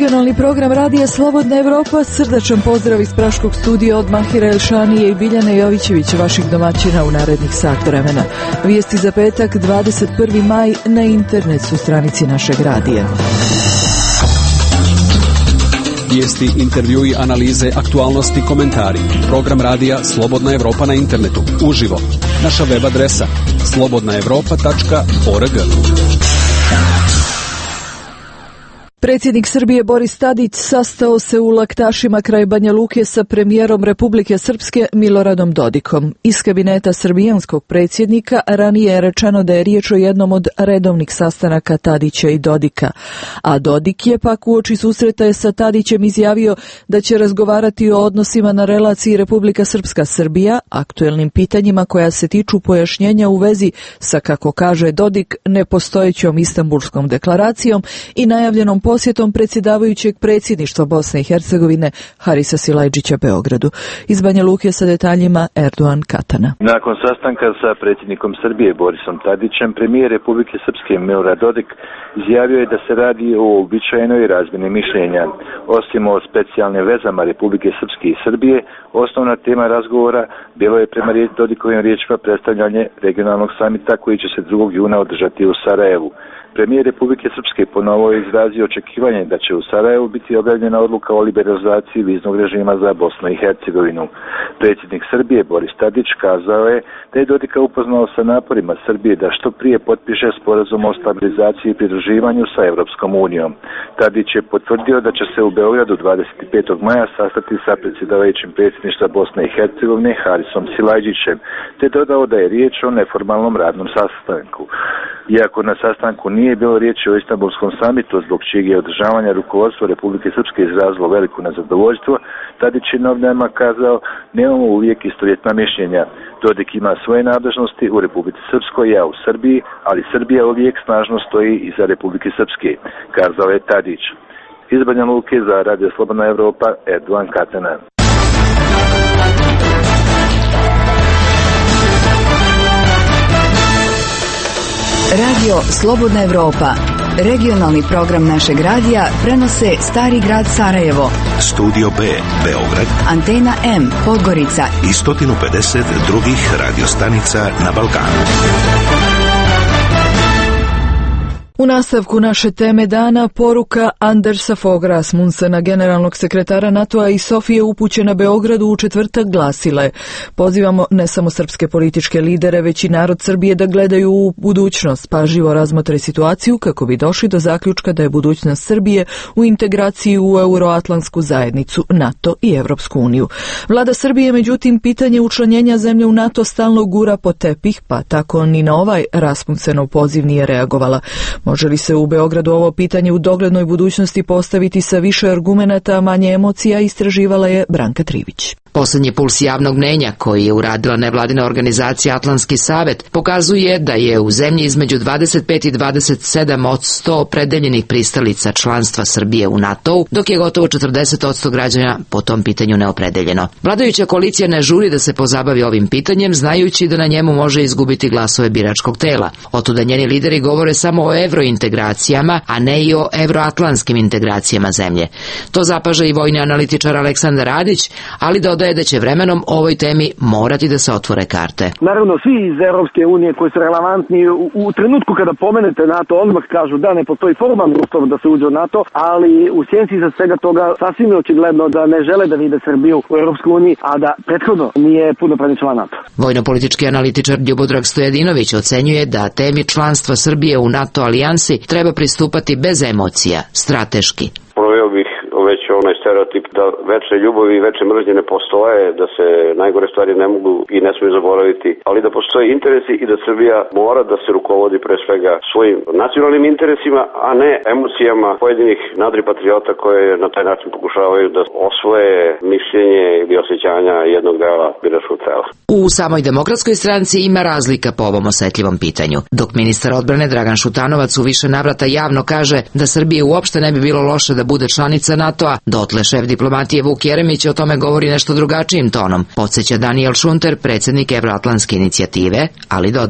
Regionalni program Radija Slobodna Evropa, srdačan pozdrav iz praškog studija od Mahira Elšanije i Biljane Jovićevića, vaših domaćina u narednih sat vremena. Vijesti za petak, 21. maj, na internet su stranici našeg radija. Vijesti, intervjui, analize, aktualnosti, komentari. Program Radija Slobodna Evropa na internetu, uživo. Naša web adresa slobodnaevropa.org. Predsjednik Srbije Boris Tadić sastao se u Laktašima kraj Banja Luke sa premijerom Republike Srpske Miloradom Dodikom. Iz kabineta srbijanskog predsjednika ranije je rečeno da je riječ o jednom od redovnih sastanaka Tadića i Dodika. A Dodik je pak uoči susreta sa Tadićem izjavio da će razgovarati o odnosima na relaciji Republika Srpska-Srbija, aktuelnim pitanjima koja se tiču pojašnjenja u vezi sa, kako kaže Dodik, nepostojećom Istanbulskom deklaracijom i najavljenom posjetom predsjedavajućeg predsjedništva Bosne i Hercegovine Harisa Silajdžića Beogradu. Iz Banja Luke sa detaljima Erdogan Katana. Nakon sastanka sa predsjednikom Srbije Borisom Tadićem, premijer Republike Srpske Milorad Dodik izjavio je da se radi o uobičajenoj razmjeni mišljenja. Osim o specijalnim vezama Republike Srpske i Srbije, osnovna tema razgovora bilo je prema Dodikovim riječima predstavljanje regionalnog samita koji će se 2. juna održati u Sarajevu. Premijer Republike Srpske ponovo je izrazio očekivanje da će u Sarajevu biti objavljena odluka o liberalizaciji viznog režima za Bosnu i Hercegovinu. Predsjednik Srbije Boris Tadić kazao je da je Dodika upoznao sa naporima Srbije da što prije potpiše sporazum o stabilizaciji i pridruživanju sa Europskom unijom. Tadić je potvrdio da će se u Beogradu 25. maja sastati sa predsjedavajućim predsjedništva Bosne i Hercegovine Harisom Silajdžićem, te dodao da je riječ o neformalnom radnom sastanku. Iako na sastanku nije bilo riječi o Istanbulskom samitu, zbog čijeg je održavanja rukovodstvo Republike Srpske izrazilo veliko nezadovoljstvo, Tadić je novinarima kazao: nemamo uvijek istovjetna mišljenja. Dodik ima svoje nadležnosti u Republici Srpskoj, ja u Srbiji, ali Srbija uvijek snažno stoji iza Republike Srpske, kazao je Tadić. Iz Banja Luke za Radio Slobodna Evropa, Erdogan Katana. Radio Slobodna Evropa, regionalni program našeg radija, prenose Stari grad Sarajevo, Studio B, Beograd, Antena M, Podgorica i 150 drugih radiostanica na Balkanu. U nastavku naše teme dana poruka Andersa Fogh Rasmussena, generalnog sekretara NATO-a i Sofije upućena Beogradu u četvrtak glasila je: pozivamo ne samo srpske političke lidere, već i narod Srbije da gledaju u budućnost, pažljivo razmotre situaciju kako bi došli do zaključka da je budućnost Srbije u integraciji u Euroatlantsku zajednicu, NATO i Evropsku uniju. Vlada Srbije, međutim, pitanje učlanjenja zemlje u NATO stalno gura pod tepih, pa tako ni na ovaj Rasmussenov poziv nije reagovala. Može li se u Beogradu ovo pitanje u doglednoj budućnosti postaviti sa više argumenata, a manje emocija, istraživala je Branka Trivić. Poslednji puls javnog mnenja koji je uradila nevladina organizacija Atlantski savet pokazuje da je u zemlji između 25 i 27% opredeljenih pristalica članstva Srbije u NATO-u, dok je gotovo 40% građana po tom pitanju neopredeljeno. Vladajuća koalicija ne žuri da se pozabavi ovim pitanjem, znajući da na njemu može izgubiti glasove biračkog tela. Otuda njeni lideri govore samo o evrointegracijama, a ne i o evroatlantskim integracijama zemlje. To zapaža i vojni analitičar Aleksandar Radić, ali dodaje da će vremenom ovoj temi morati da se otvore karte. Naravno, svi iz Evropske unije koji su relevantni u trenutku kada pomenete NATO, odmah kažu da ne postoji formalni uslov da se uđe u NATO, ali u sjenci za svega toga sasvim je očigledno da ne žele da vide Srbiju u Evropskoj uniji, a da prethodno nije punopravni član NATO. Vojno-politički analitičar Ljubodrag Stojadinović ocenjuje da temi članstva Srbije u NATO alijansi treba pristupati bez emocija, strateški. Proveo bih već onaj stereotip da večne ljubavi i večne mržnje ne postoje, da se najgore stvari ne mogu i ne smiju zaboraviti, ali da postoje interesi i da Srbija mora da se rukovodi pre svega svojim nacionalnim interesima, a ne emocijama pojedinih nadripatriota koje na taj način pokušavaju da osvoje mišljenje ili osjećanja jednog dela biračkog tela. U samoj Demokratskoj stranci ima razlika po ovom osetljivom pitanju. Dok ministar odbrane Dragan Šutanovac u više navrata javno kaže da Srbije uopšte ne bi bilo loše da bude članica NATO-a, dotle šef diplomatije Vuk Jeremić o tome govori nešto drugačijim tonom. Podsjeća Daniel Šunter, predsjednik Evroatlantske inicijative, ali dodaje: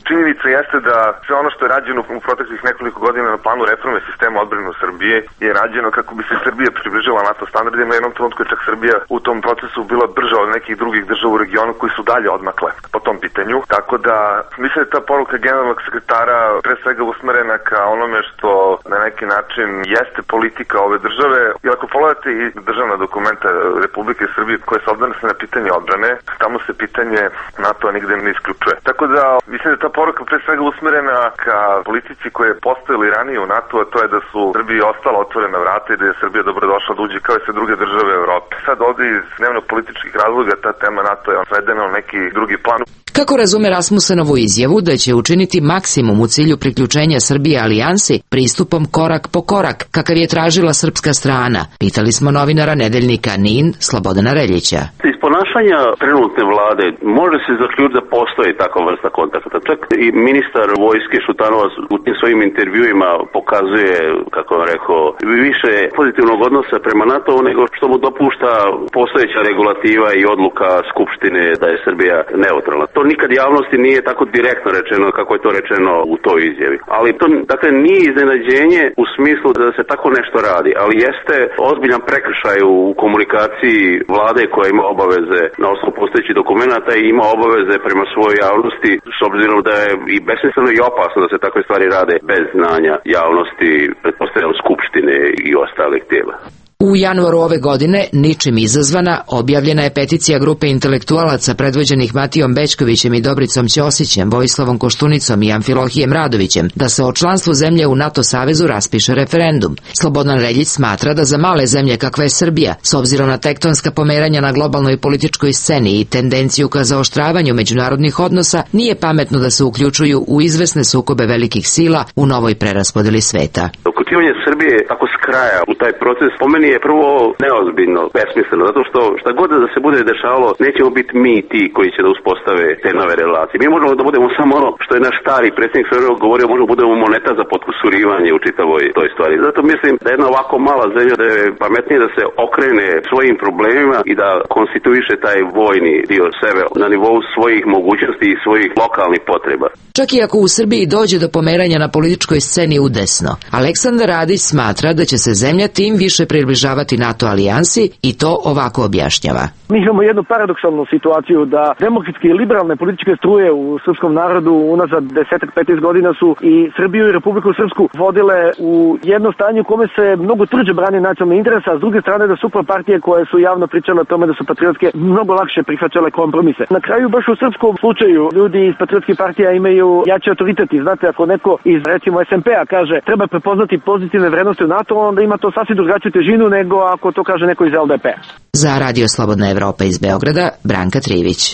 Činjenica jeste da sve ono što je rađeno u proteklih nekoliko godina na planu reforme sistema odbrane u Srbije je rađeno kako bi se Srbija približila NATO standardima. Jednom trenutku je čak Srbija u tom procesu bila brža od nekih drugih država u regionu koji su dalje odmakle po tom pitanju. Tako da mislim da ta poruka generalnog sekretara pre svega usmerena ka onome što na neki način jeste politika ove države. I ako pogledate i državna dokumenta Republike Srbije koje se odnose na pitanje odbrane, tamo se pitanje NATO-a nigde ne isključuje. Tako da mislim da ta poruka pre svega usmerena ka politici koje je postojala ranije u NATO, a to je da su Srbiji ostala otvorena vrata i da je Srbija dobrodošla da uđe kao i sve druge države Evrope. Sad ovdje iz dnevno-političkih razloga ta tema NATO je svedena u neki drugi plan. Kako razume Rasmusenovu izjavu da će učiniti maksimum u cilju priključenja Srbije alijansi pristupom korak po korak, kakav je tražila srpska strana? Pitali smo novinara nedeljnika NIN Slobodana Reljića. Iz ponašanja trenutne vlade može se zaključiti da postoji takva vrsta kontakta. Čak i ministar vojske Šutanovac u tim svojim intervjuima pokazuje, kako vam rekao, više pozitivnog odnosa prema NATO nego što mu dopušta postojeća regulativa i odluka Skupštine da je Srbija neutralna. To nikad javnosti nije tako direktno rečeno kako je to rečeno u toj izjavi. Ali to dakle nije iznenađenje u smislu da se tako nešto radi, ali jeste ozbiljan prekršaj u komunikaciji vlade koja ima obaveze na osnovu postojećih dokumenata i ima obaveze prema svojoj javnosti, s obzirom da je i besmisleno i opasno da se takve stvari rade bez znanja javnosti, pretpostavljam Skupštine i ostalih tijela. U januaru ove godine, ničim izazvana, objavljena je peticija grupe intelektualaca predvođenih Matijom Bećkovićem i Dobricom Ćosićem, Vojislavom Koštunicom i Amfilohijem Radovićem, da se o članstvu zemlje u NATO savezu raspiše referendum. Slobodan Reljić smatra da za male zemlje kakva je Srbija, s obzirom na tektonska pomeranja na globalnoj političkoj sceni i tendenciju ka zaoštravanju međunarodnih odnosa, nije pametno da se uključuju u izvesne sukobe velikih sila u novoj preraspodeli sveta. Uključivanje Srbije tako s kraja u taj proces po meni je prvo neozbiljno, besmisleno, zato što šta god da se bude dešavalo, nećemo biti mi ti koji će da uspostave te nove relacije. Mi možemo da budemo samo ono što je naš stari predsjednik Sverojevog govorio, možemo da budemo moneta za potkusurivanje u čitavoj toj stvari. Zato mislim da jedna ovako mala zemlja da je pametnije da se okrene svojim problemima i da konstituiše taj vojni dio sebe na nivou svojih mogućnosti i svojih lokalnih potreba. Čak i ako u Srbiji dođe do pomeranja na političkoj sceni udesno, Aleksandar Radić smatra da će se zemlja tim više približavati NATO alijansi i to ovako objašnjava. Mi imamo jednu paradoksalnu situaciju da demokratske i liberalne političke struje u srpskom narodu unazad 10-15 godina su i Srbiju i Republiku Srpsku vodile u jedno stanje u kome se mnogo tvrđe brani nacionalni interes, a s druge strane da su partije koje su javno pričale o tome da su patriotske mnogo lakše prihvaćale kompromise. Na kraju baš u srpskom slučaju ljudi iz patriotskih partija imaju jači autoritet i znate ako neko iz recimo SMP-a kaže treba prepoznati pozitivne vrednosti u NATO, onda ima to sasvim drugačiju težinu nego ako to kaže neko iz LDP-a. Za Radio Slobodna Evropa iz Beograda, Branka Trivić.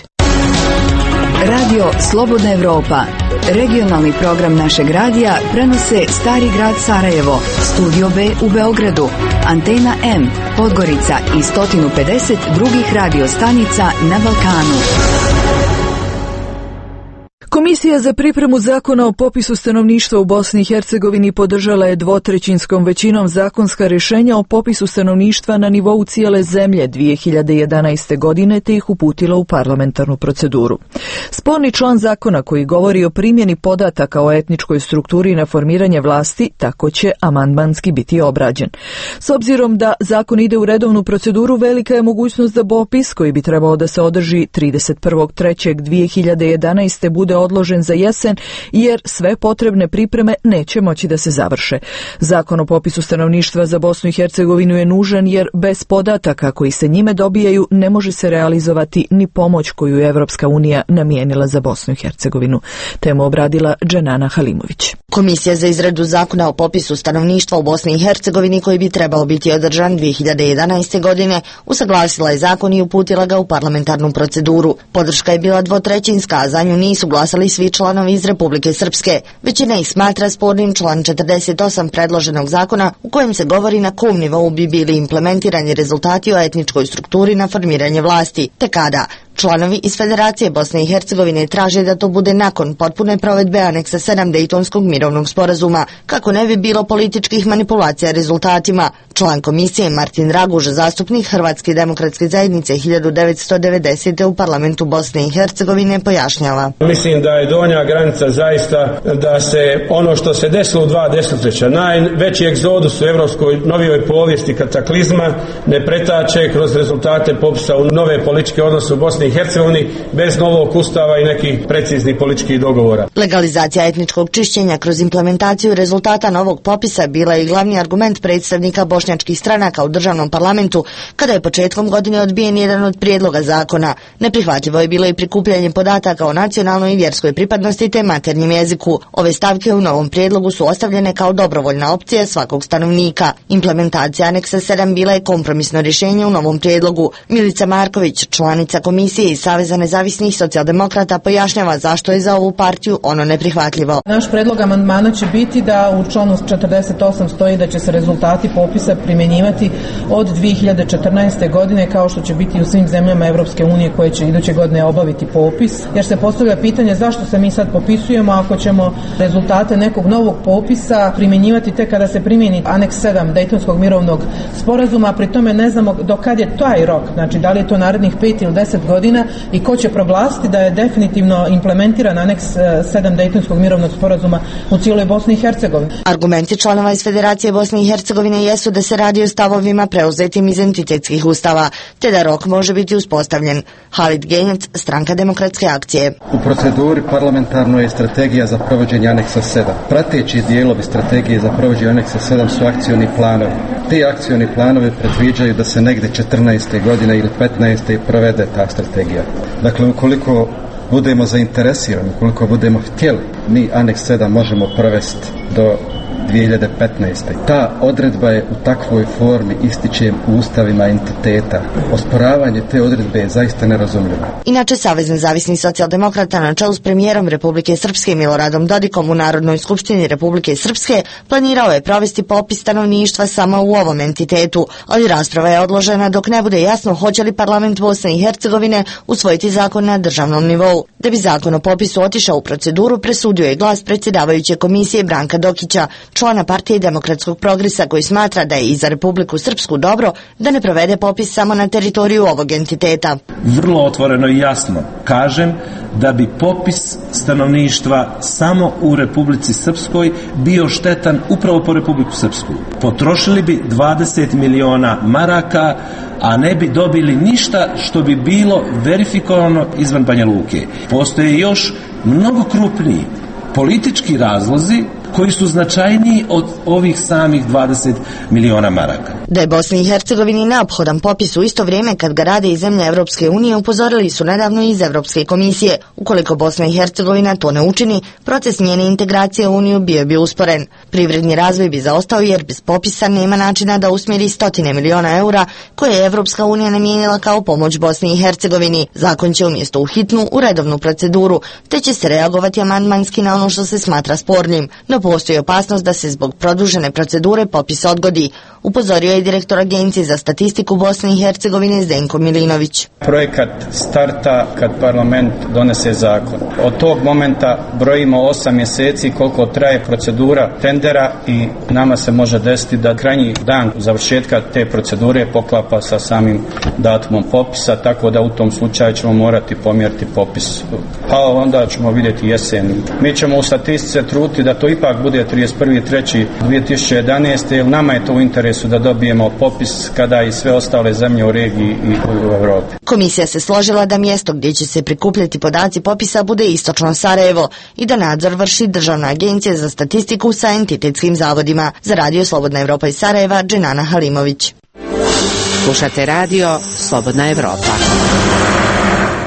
Radio Slobodna Evropa, regionalni program našeg radija, prenose Stari grad Sarajevo, Studio B u Beogradu, Antena M, Podgorica i 150 drugih radiostanica na Balkanu. Komisija za pripremu zakona o popisu stanovništva u Bosni i Hercegovini podržala je dvotrećinskom većinom zakonska rješenja o popisu stanovništva na nivou cijele zemlje 2011. godine te ih uputila u parlamentarnu proceduru. Sporni član zakona koji govori o primjeni podataka o etničkoj strukturi na formiranje vlasti tako će amandmanski biti obrađen. S obzirom da zakon ide u redovnu proceduru, velika je mogućnost da popis koji bi trebao da se održi 31.3.2011. bude odložen za jesen jer sve potrebne pripreme neće moći da se završe. Zakon o popisu stanovništva za Bosnu i Hercegovinu je nužan jer bez podataka koji se njime dobijaju ne može se realizovati ni pomoć koju je Evropska unija namijenila za Bosnu i Hercegovinu. Temu obradila Dženana Halimović. Komisija za izradu zakona o popisu stanovništva u Bosni i Hercegovini koji bi trebalo biti održan 2011. godine usaglasila je zakon i uputila ga u parlamentarnu proceduru. Podrška je bila dvotrećinska, a za nju nisu glasali svi članovi iz Republike Srpske. Većina ih smatra spornim član 48 predloženog zakona u kojem se govori na kom nivou bi bili implementirani rezultati o etničkoj strukturi na formiranje vlasti, te kada. Članovi iz Federacije Bosne i Hercegovine traže da to bude nakon potpune provedbe aneksa 7 Dejtonskog mirovnog sporazuma, kako ne bi bilo političkih manipulacija rezultatima. Član komisije Martin Raguž, zastupnik Hrvatske demokratske zajednice 1990. u parlamentu Bosne i Hercegovine, pojašnjava. Mislim da je donja granica zaista da se ono što se desilo u 2 desetljeća, najveći egzodus u evropskoj novijoj povijesti, kataklizma, ne pretače kroz rezultate popisa u nove političke odnose u Bosni i Hercegovini bez novog ustava i nekih preciznih političkih dogovora. Legalizacija etničkog čišćenja kroz implementaciju rezultata novog popisa bila je glavni argument predstavnika bošnjačkih stranaka u državnom parlamentu kada je početkom godine odbijen jedan od prijedloga zakona. Neprihvatljivo je bilo i prikupljanje podataka o nacionalnoj i vjerskoj pripadnosti te maternjem jeziku. Ove stavke u novom prijedlogu su ostavljene kao dobrovoljna opcija svakog stanovnika. Implementacija aneksa 7 bila je kompromisno rješenje u novom prijedlogu. Milica Marković, članica komisije iz Saveza nezavisnih socijaldemokrata, pojašnjava zašto je za ovu partiju ono neprihvatljivo. Naš predlog amandmana će biti da u članu 48 stoji da će se rezultati popisa primjenjivati od 2014. godine, kao što će biti u svim zemljama Evropske unije koje će iduće godine obaviti popis, jer se postavlja pitanje zašto se mi sad popisujemo ako ćemo rezultate nekog novog popisa primjenjivati tek kada se primjeni aneks 7 Dejtonskog mirovnog sporazuma, pri tome ne znamo do kad je taj rok, znači da li je to narednih 5 ili 10 godina i ko će proglasiti da je definitivno implementiran aneks 7 Dejtonskog mirovnog sporazuma u cijeloj Bosni i Hercegovini. Argumenti članova iz Federacije Bosne i Hercegovine jesu da se radi o stavovima preuzetim iz entitetskih ustava, te da rok može biti uspostavljen. Halid Genjac, Stranka demokratske akcije. U proceduri parlamentarno je strategija za provođenje aneksa 7. Prateći dijelovi strategije za provođenje aneksa 7 su akcioni planovi. Ti akcioni planovi predviđaju da se negdje 14. godine ili 15. provede ta strategija. Dakle, ukoliko budemo zainteresirani, ukoliko budemo htjeli, mi aneks 7 možemo provesti do 2015. Ta odredba je u takvoj formi, ističem, u ustavima entiteta. Osporavanje te odredbe je zaista nerazumljivo. Inače, Savez nezavisnih socijaldemokrata na čelu s premijerom Republike Srpske Miloradom Dodikom u Narodnoj skupštini Republike Srpske planirao je provesti popis stanovništva samo u ovom entitetu, ali rasprava je odložena dok ne bude jasno hoće li parlament Bosne i Hercegovine usvojiti zakon na državnom nivou. Da bi zakon o popisu otišao u proceduru, presudio je glas predsjedavajuće komisije Branka Dokića, člana Partije demokratskog progresa, koji smatra da je i za Republiku Srpsku dobro da ne provede popis samo na teritoriju ovog entiteta. Vrlo otvoreno i jasno kažem da bi popis stanovništva samo u Republici Srpskoj bio štetan upravo po Republiku Srpsku. Potrošili bi 20 miliona maraka, a ne bi dobili ništa što bi bilo verifikovano izvan Banja Luke. Postoje još mnogo krupniji politički razlozi koji su značajniji od ovih samih 20 miliona maraka. Da je Bosni i Hercegovini neophodan popis u isto vrijeme kad ga rade i zemlje Evropske unije, upozorili su nedavno iz Evropske komisije. Ukoliko Bosna i Hercegovina to ne učini, proces njene integracije u Uniju bio bi usporen. Privredni razvoj bi zaostao jer bez popisa nema načina da usmjeri 100 miliona eura koje je Evropska unija namijenila kao pomoć Bosni i Hercegovini. Zakon će umjesto u hitnu u redovnu proceduru, te će se reagovati amandmanski na ono što se smatra spornim. No postoji opasnost da se zbog produžene procedure popis odgodi, upozorio je direktor Agencije za statistiku Bosne i Hercegovine Zdenko Milinović. Projekat starta kad parlament donese zakon. Od tog momenta brojimo 8 mjeseci koliko traje procedura tendera i nama se može desiti da krajnji dan završetka te procedure poklapa sa samim datumom popisa, tako da u tom slučaju ćemo morati pomjeriti popis. Pa onda ćemo vidjeti jesen. Mi ćemo u statistice truditi da to ipak bude 31.3.2011. jer nama je to u interesu da dobijemo popis kada i sve ostale zemlje u regiji i u Europi. Komisija se složila da mjesto gdje će se prikupljati podaci popisa bude istočno Sarajevo i da nadzor vrši Državna agencija za statistiku sa entitetskim zavodima. Za Radio Slobodna Evropa iz Sarajeva, Dženana Halimović. Slušate radio Slobodna Evropa.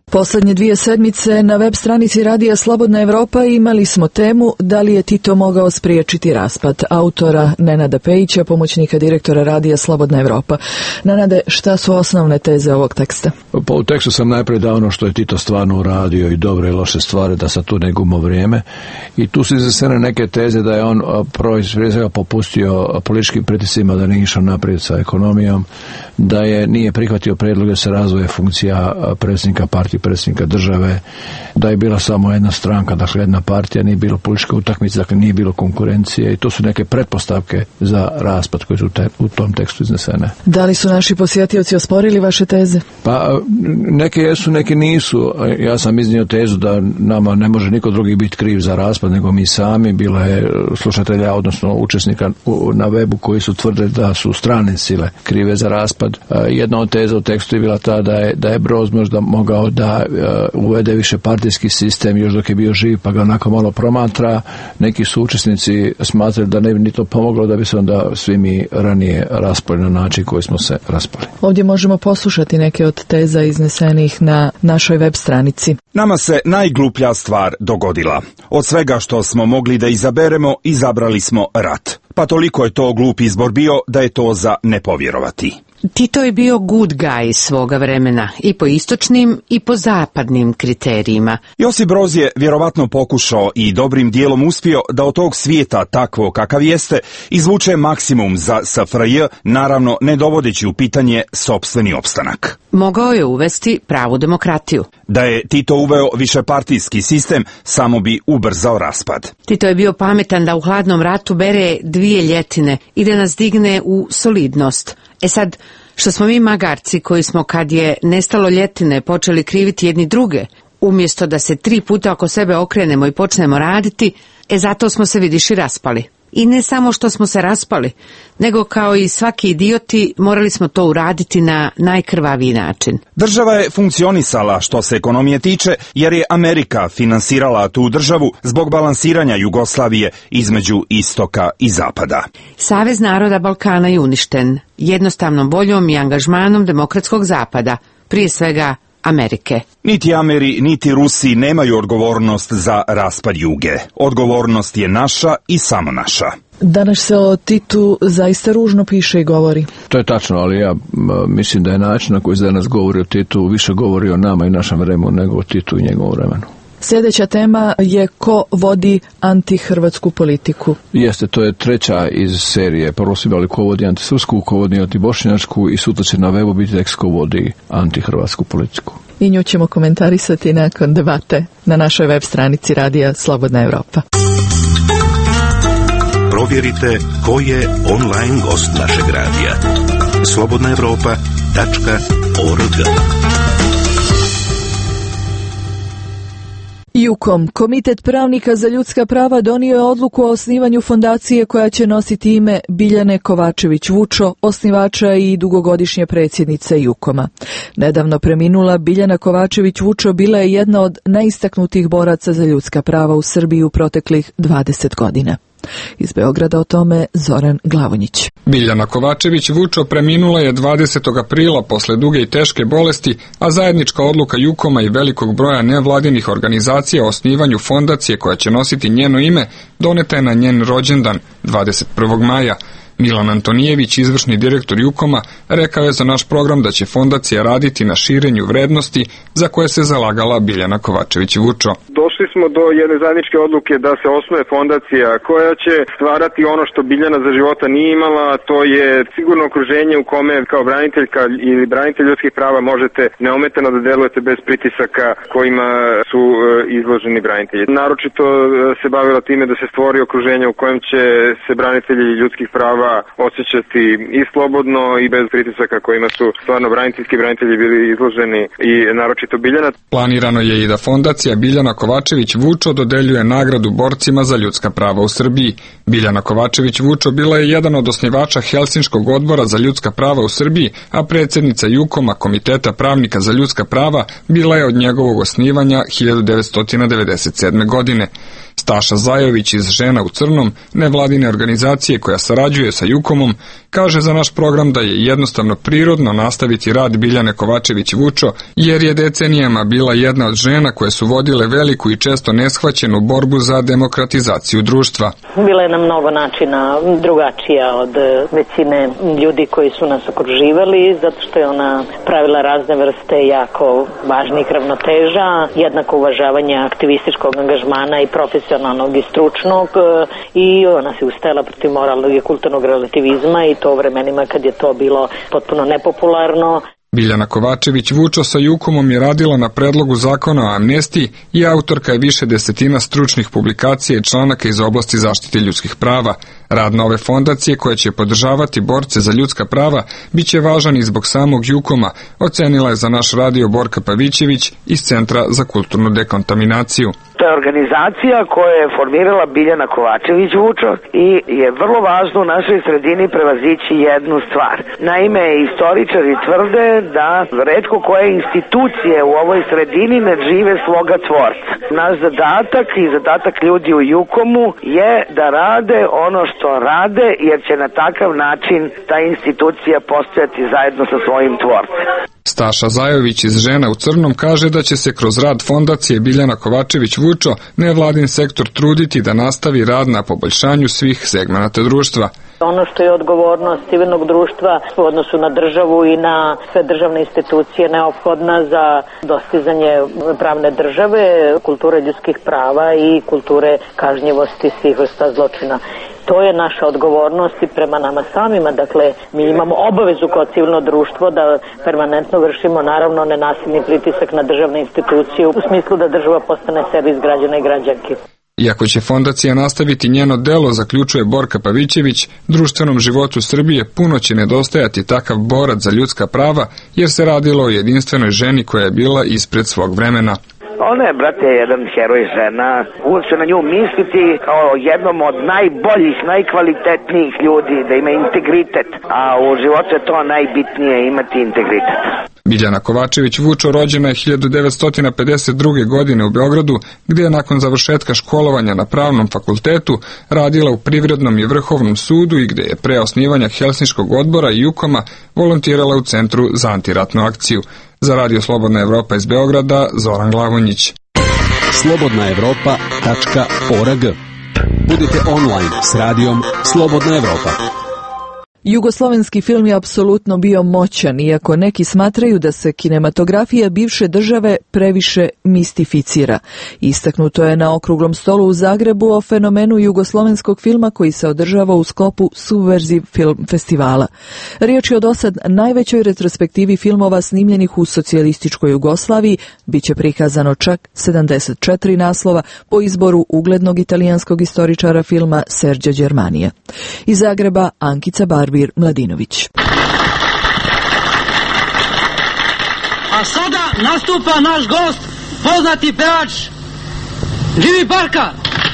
Posljednje 2 sedmice na web stranici Radija Slobodna Evropa imali smo temu da li je Tito mogao spriječiti raspad, autora Nenada Pejića, pomoćnika direktora Radija Slobodna Evropa. Nenade, šta su osnovne teze ovog teksta? Pa u tekstu sam najprije dao ono što je Tito stvarno uradio i dobre i loše stvari, da sad tu ne gumo vrijeme. I tu su iznesene neke teze da je on prije svega popustio političkim pritiscima, da nije išao naprijed sa ekonomijom, da nije prihvatio prijedloge sa razvoja funkcija predsjednika partije, predsjednika države, da je bila samo jedna stranka, dakle jedna partija, nije bilo političke utakmice, dakle nije bilo konkurencije i to su neke pretpostavke za raspad koji su u tom tekstu iznesene. Da li su naši posjetioci osporili vaše teze? Pa neke jesu, neke nisu. Ja sam iznio tezu da nama ne može niko drugi biti kriv za raspad nego mi sami. Bilo je slušatelja, odnosno učesnika na webu koji su tvrdili da su strane sile krive za raspad. Jedna od teza u tekstu je bila ta da je Broz možda mogao da uvede više partijski sistem još dok je bio živ, pa ga onako malo promatra. Neki su učesnici smatrali da ne bi ni to pomoglo, da bi se onda svi mi ranije raspali na način koji smo se raspali. Ovdje možemo poslušati neke od teza iznesenih na našoj web stranici. Nama se najgluplja stvar dogodila. Od svega što smo mogli da izaberemo, izabrali smo rat. Pa toliko je to glup izbor bio da je to za ne povjerovati. Tito je bio good guy svoga vremena i po istočnim i po zapadnim kriterijima. Josip Broz je vjerovatno pokušao i dobrim dijelom uspio da od tog svijeta takvo kakav jeste izvuče maksimum za SFRJ, naravno ne dovodeći u pitanje sopstveni opstanak. Mogao je uvesti pravu demokratiju. Da je Tito uveo višepartijski sistem, samo bi ubrzao raspad. Tito je bio pametan da u hladnom ratu bere 2 ljetine i da nas digne u solidnost. Sad, što smo mi magarci koji smo kad je nestalo ljetine počeli kriviti jedni druge, umjesto da se 3 puta oko sebe okrenemo i počnemo raditi, zato smo se vidiš i raspali. I ne samo što smo se raspali, nego kao i svaki idioti morali smo to uraditi na najkrvaviji način. Država je funkcionisala što se ekonomije tiče, jer je Amerika finansirala tu državu zbog balansiranja Jugoslavije između istoka i zapada. Savez naroda Balkana je uništen jednostavnom voljom i angažmanom demokratskog zapada, prije svega Amerike. Niti Ameri, niti Rusi nemaju odgovornost za raspad Juge. Odgovornost je naša i samo naša. Danas se o Titu zaista ružno piše i govori. To je tačno, ali ja mislim da je način na koji se danas govori o Titu više govori o nama i našem vremenu nego o Titu i njegovom vremenu. Sljedeća tema je ko vodi antihrvatsku politiku. Jeste, to je 3. iz serije. Prvo su imali ko vodi antisrpsku, ko vodi antibošnjačku i sutra će na webu biti tekst ko vodi antihrvatsku politiku. I nju ćemo komentarisati nakon debate na našoj web stranici Radija Slobodna Evropa. Provjerite ko je online gost našeg radija. slobodnaevropa.org. Jukom, Komitet pravnika za ljudska prava donio je odluku o osnivanju fondacije koja će nositi ime Biljane Kovačević-Vučo, osnivača i dugogodišnje predsjednice Jukoma. Nedavno preminula Biljana Kovačević-Vučo bila je jedna od najistaknutijih boraca za ljudska prava u Srbiji u proteklih 20 godina. Iz Beograda o tome Zoran Glavonjić. Biljana Kovačević-Vučo preminula je 20. aprila posle duge i teške bolesti, a zajednička odluka Jukoma i velikog broja nevladinih organizacija o osnivanju fondacije koja će nositi njeno ime doneta je na njen rođendan 21. maja. Milan Antonijević, izvršni direktor Jukoma, rekao je za naš program da će fondacija raditi na širenju vrednosti za koje se zalagala Biljana Kovačević-Vučo. Došli smo do jedne zajedničke odluke da se osnuje fondacija koja će stvarati ono što Biljana za života nije imala, to je sigurno okruženje u kome kao braniteljka ili branitelj ljudskih prava možete neometano da delujete bez pritisaka kojima su izloženi branitelji. Naročito se bavila time da se stvori okruženje u kojem će se branitelji ljudskih prava osjećati i slobodno i bez pritisaka kojima su stvarno braniteljski branitelji bili izloženi i naročito Biljana. Planirano je i da fondacija Biljana Kovačević-Vučo dodeljuje nagradu borcima za ljudska prava u Srbiji. Biljana Kovačević-Vučo bila je jedan od osnivača Helsinškog odbora za ljudska prava u Srbiji, a predsjednica Jukoma, Komiteta pravnika za ljudska prava, bila je od njegovog osnivanja 1997. godine. S Staša Zajović iz Žena u crnom, nevladine organizacije koja sarađuje sa Jukomom, kaže za naš program da je jednostavno prirodno nastaviti rad Biljane Kovačević-Vučo, jer je decenijama bila jedna od žena koje su vodile veliku i često neshvaćenu borbu za demokratizaciju društva. Bila je na mnogo načina drugačija od većine ljudi koji su nas okruživali, zato što je ona pravila razne vrste jako važnih ravnoteža, jednako uvažavanje aktivističkog angažmana i profesionalnog i stručnog, i ona se ustajala protiv moralnog i kulturnog relativizma, i to u vremenima kad je to bilo potpuno nepopularno. Biljana Kovačević-Vučo sa Jukomom je radila na predlogu zakona o amnestiji i autorka je više desetina stručnih publikacija i članaka iz oblasti zaštite ljudskih prava. Rad nove fondacije koja će podržavati borce za ljudska prava biće važan i zbog samog Jukoma, ocenila je za naš radio Borka Pavićević iz Centra za kulturnu dekontaminaciju. To je organizacija koja je formirala Biljana Kovačević-Vučo i je vrlo važno u našoj sredini prevazići jednu stvar. Naime, istoričari tvrde da retko koje institucije u ovoj sredini ne žive svoga tvorca. Naš zadatak i zadatak ljudi u Jukomu je da rade ono što rade, jer će na takav način ta institucija postojati zajedno sa svojim tvorcem. Staša Zajović iz Žena u crnom kaže da će se kroz rad fondacije Biljana Kovačević-Vučo nevladin sektor truditi da nastavi rad na poboljšanju svih segmenata društva. Ono što je odgovornost civilnog društva u odnosu na državu i na sve državne institucije neophodna za dostizanje pravne države, kulture ljudskih prava i kulture kažnjivosti svih vrsta zločina. To je naša odgovornost i prema nama samima. Dakle, mi imamo obavezu kao civilno društvo da permanentno vršimo naravno nenasilni pritisak na državne institucije u smislu da država postane servis građana i građanki. Iako će fondacija nastaviti njeno delo, zaključuje Borka Pavićević, društvenom životu Srbije puno će nedostajati takav borac za ljudska prava, jer se radilo o jedinstvenoj ženi koja je bila ispred svog vremena. Ona je, brate, jedan heroj žena. Uvijek se na nju misliti kao jednom od najboljih, najkvalitetnijih ljudi, da ima integritet. A u životu je to najbitnije, imati integritet. Biljana Kovačević-Vučo rođena je 1952. godine u Beogradu, gdje je nakon završetka školovanja na Pravnom fakultetu radila u Privrednom i Vrhovnom sudu i gdje je pre osnivanja Helsinškog odbora i Jukoma volontirala u Centru za antiratnu akciju. Za Radio Slobodna Evropa iz Beograda, Zoran Glavonjić. slobodnaevropa.org. Budite online s radijom Slobodna Evropa. Jugoslovenski film je apsolutno bio moćan, iako neki smatraju da se kinematografija bivše države previše mistificira. Istaknuto je na okruglom stolu u Zagrebu o fenomenu jugoslovenskog filma koji se održava u sklopu Subverziv film festivala. Riječ je o dosad najvećoj retrospektivi filmova snimljenih u socijalističkoj Jugoslaviji, bit će prikazano čak 74 naslova po izboru uglednog italijanskog istoričara filma Serđa Đermanija. Iz Zagreba Ankica Barbir Mladinović. A sada nastupa naš gost, poznati pevač Jimmy Barka.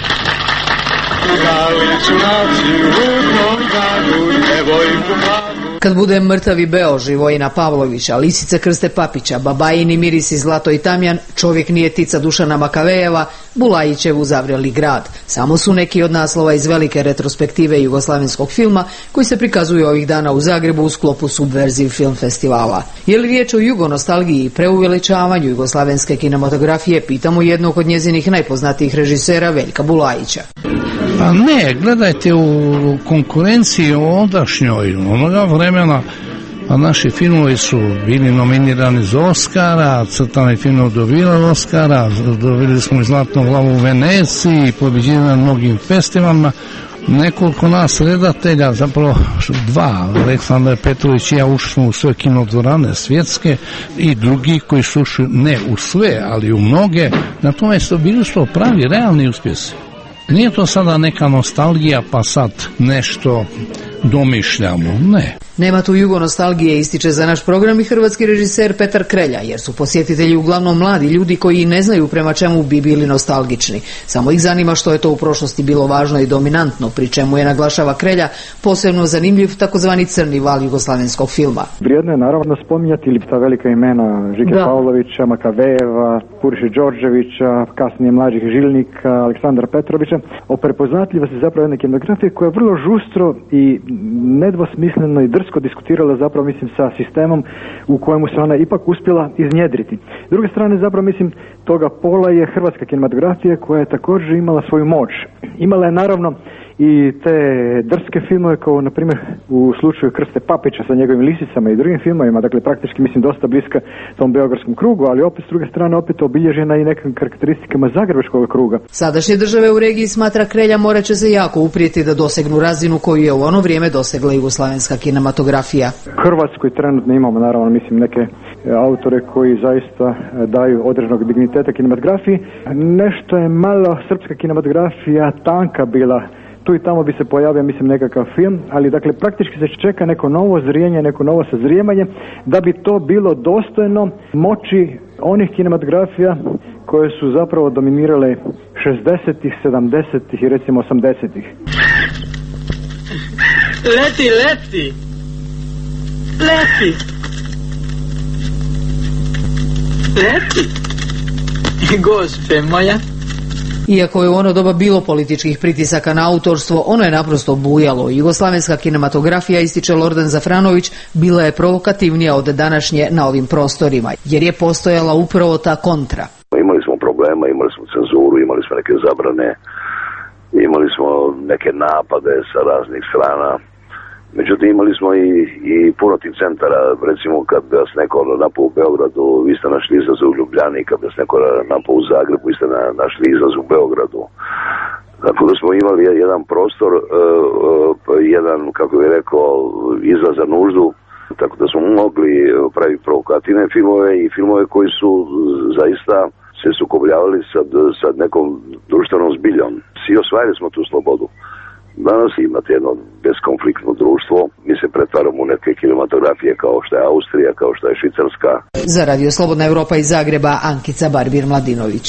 Kad bude mrtavi Beo, Živojina Pavlovića, Lisice Krste Papića, Babajini Mirisi Zlato i Tamjan, Čovjek nije tica Dušana Makavejeva, Bulajićevu Zavreli grad. Samo su neki od naslova iz velike retrospektive jugoslavenskog filma koji se prikazuju ovih dana u Zagrebu u sklopu Subverziv film festivala. Je li riječ o jugonostalgiji i preuveličavanju jugoslavenske kinematografije, pitamo jednog od njezinih najpoznatijih režisera Veljka Bulajića. Pa ne, gledajte, u konkurenciji ondašnjoj, onoga vremena, a naši filmovi su bili nominirani za Oscara, crtani film dobili Oscara, dobili smo i Zlatnu glavu u Veneciji, pobjeđivali na mnogim festivalima. Nekoliko nas redatelja, zapravo dva, Aleksandar Petrović i ja ušli smo u sve kinodvorane svjetske i drugi koji su ušli ne u sve, ali u mnoge. Na tome su bili što pravi, realni uspjesi. Nije to sada neka nostalgija pa sad nešto domišljamo, ne. Nema tu jugonostalgije, ističe za naš program i hrvatski režiser Petar Krelja, jer su posjetitelji uglavnom mladi ljudi koji ne znaju prema čemu bi bili nostalgični. Samo ih zanima što je to u prošlosti bilo važno i dominantno, pri čemu je, naglašava Krelja, posebno zanimljiv takozvani crni val jugoslavenskog filma. Vrijedno je naravno spominjati ili ta velika imena Žike Pavlovića, Makavejeva, Puriše Đorđevića, kasnije mlađih Žilnika, Aleksandra Petrovića, o prepoznatljivosti zapravo jedne kinematografije koja je vrlo žustro i nedvosmisleno i drsko diskutirala zapravo, mislim, sa sistemom u kojemu se ona ipak uspjela iznjedriti. S druge strane, zapravo, mislim, toga pola je hrvatska kinematografija koja je također imala svoju moć. Imala je naravno i te drske filmove kao, na primjer, u slučaju Krste Papića sa njegovim Lisicama i drugim filmovima, dakle praktički, mislim, dosta bliska tom beogradskom krugu, ali opet s druge strane opet obilježena i nekim karakteristikama zagrebačkog kruga. Sadašnje države u regiji, smatra Krelja, morat će se jako uprijeti da dosegnu razinu koju je u ono vrijeme dosegla jugoslavenska kinematografija. Hrvatskoj trenutno imamo, naravno, mislim, neke autore koji zaista daju određenog digniteta kinematografiji. Nešto je malo srpska kinematografija tanka bila. Tu i tamo bi se pojavio, mislim, nekakav film, ali dakle praktički se čeka neko novo zrijenje, neko novo sazrijemanje da bi to bilo dostojno moći onih kinematografija koje su zapravo dominirale 60-ih, 70-ih i recimo 80-ih. Leti, leti! Leti! Leti! Gospe moja! Iako je u ono doba bilo političkih pritisaka na autorstvo, ono je naprosto bujalo. Jugoslavenska kinematografija, ističe Lordan Zafranović, bila je provokativnija od današnje na ovim prostorima, jer je postojala upravo ta kontra. Imali smo problema, imali smo cenzuru, imali smo neke zabrane, imali smo neke napade sa raznih strana. Međutim, imali smo i puno tih centara, recimo kad bi vas neko napao u Beogradu, vi ste našli izlaz u Ljubljani, kad bi vas neko napao u Zagrebu, vi ste našli izlaz u Beogradu. Tako da smo imali jedan prostor, jedan, kako bih rekao, izlaz za nuždu, tako da smo mogli praviti provokativne filmove i filmove koji su zaista se sukobljavali sa nekom društvenom zbiljom. Svi osvajali smo tu slobodu. Danas imate jedno beskonfliktno društvo, mi se pretvaramo u neke kinematografije kao što je Austrija, kao što je Švicarska. Za Radio Slobodna Evropa iz Zagreba, Ankica Barbir-Mladinović.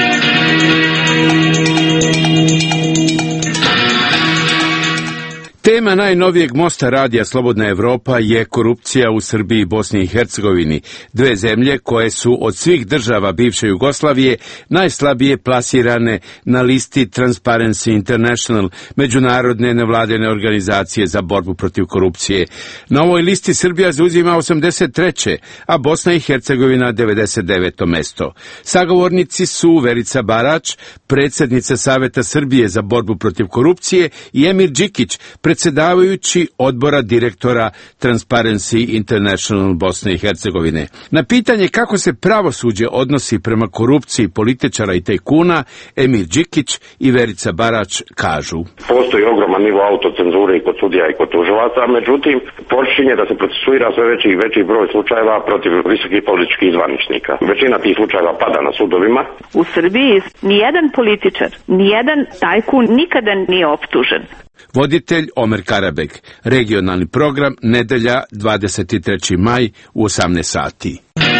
Tema najnovijeg mosta radija Slobodna Evropa je korupcija u Srbiji i Bosni i Hercegovini, dve zemlje koje su od svih država bivše Jugoslavije najslabije plasirane na listi Transparency International, međunarodne nevladine organizacije za borbu protiv korupcije. Na ovoj listi Srbija zauzima 83. a Bosna i Hercegovina 99. mesto. Sagovornici su Verica Barać, predsjednica Saveta Srbije za borbu protiv korupcije, i Emir Đikić, predsjedavajući odbora direktora Transparency International Bosne i Hercegovine. Na pitanje kako se pravosuđe odnosi prema korupciji političara i tajkuna, Emir Đikić i Verica Barać kažu: Postoji ogroman nivo autocenzure i kod sudija i kod tužilaca, međutim, počinje da se procesuira sve veći i veći broj slučajeva protiv visokih političkih zvaničnika. Većina tih slučajeva pada na sudovima. U Srbiji nijedan političar, nijedan tajkun nikada nije optužen. Voditelj Omer Karabek. Regionalni program, nedelja, 23. maj u 18 sati.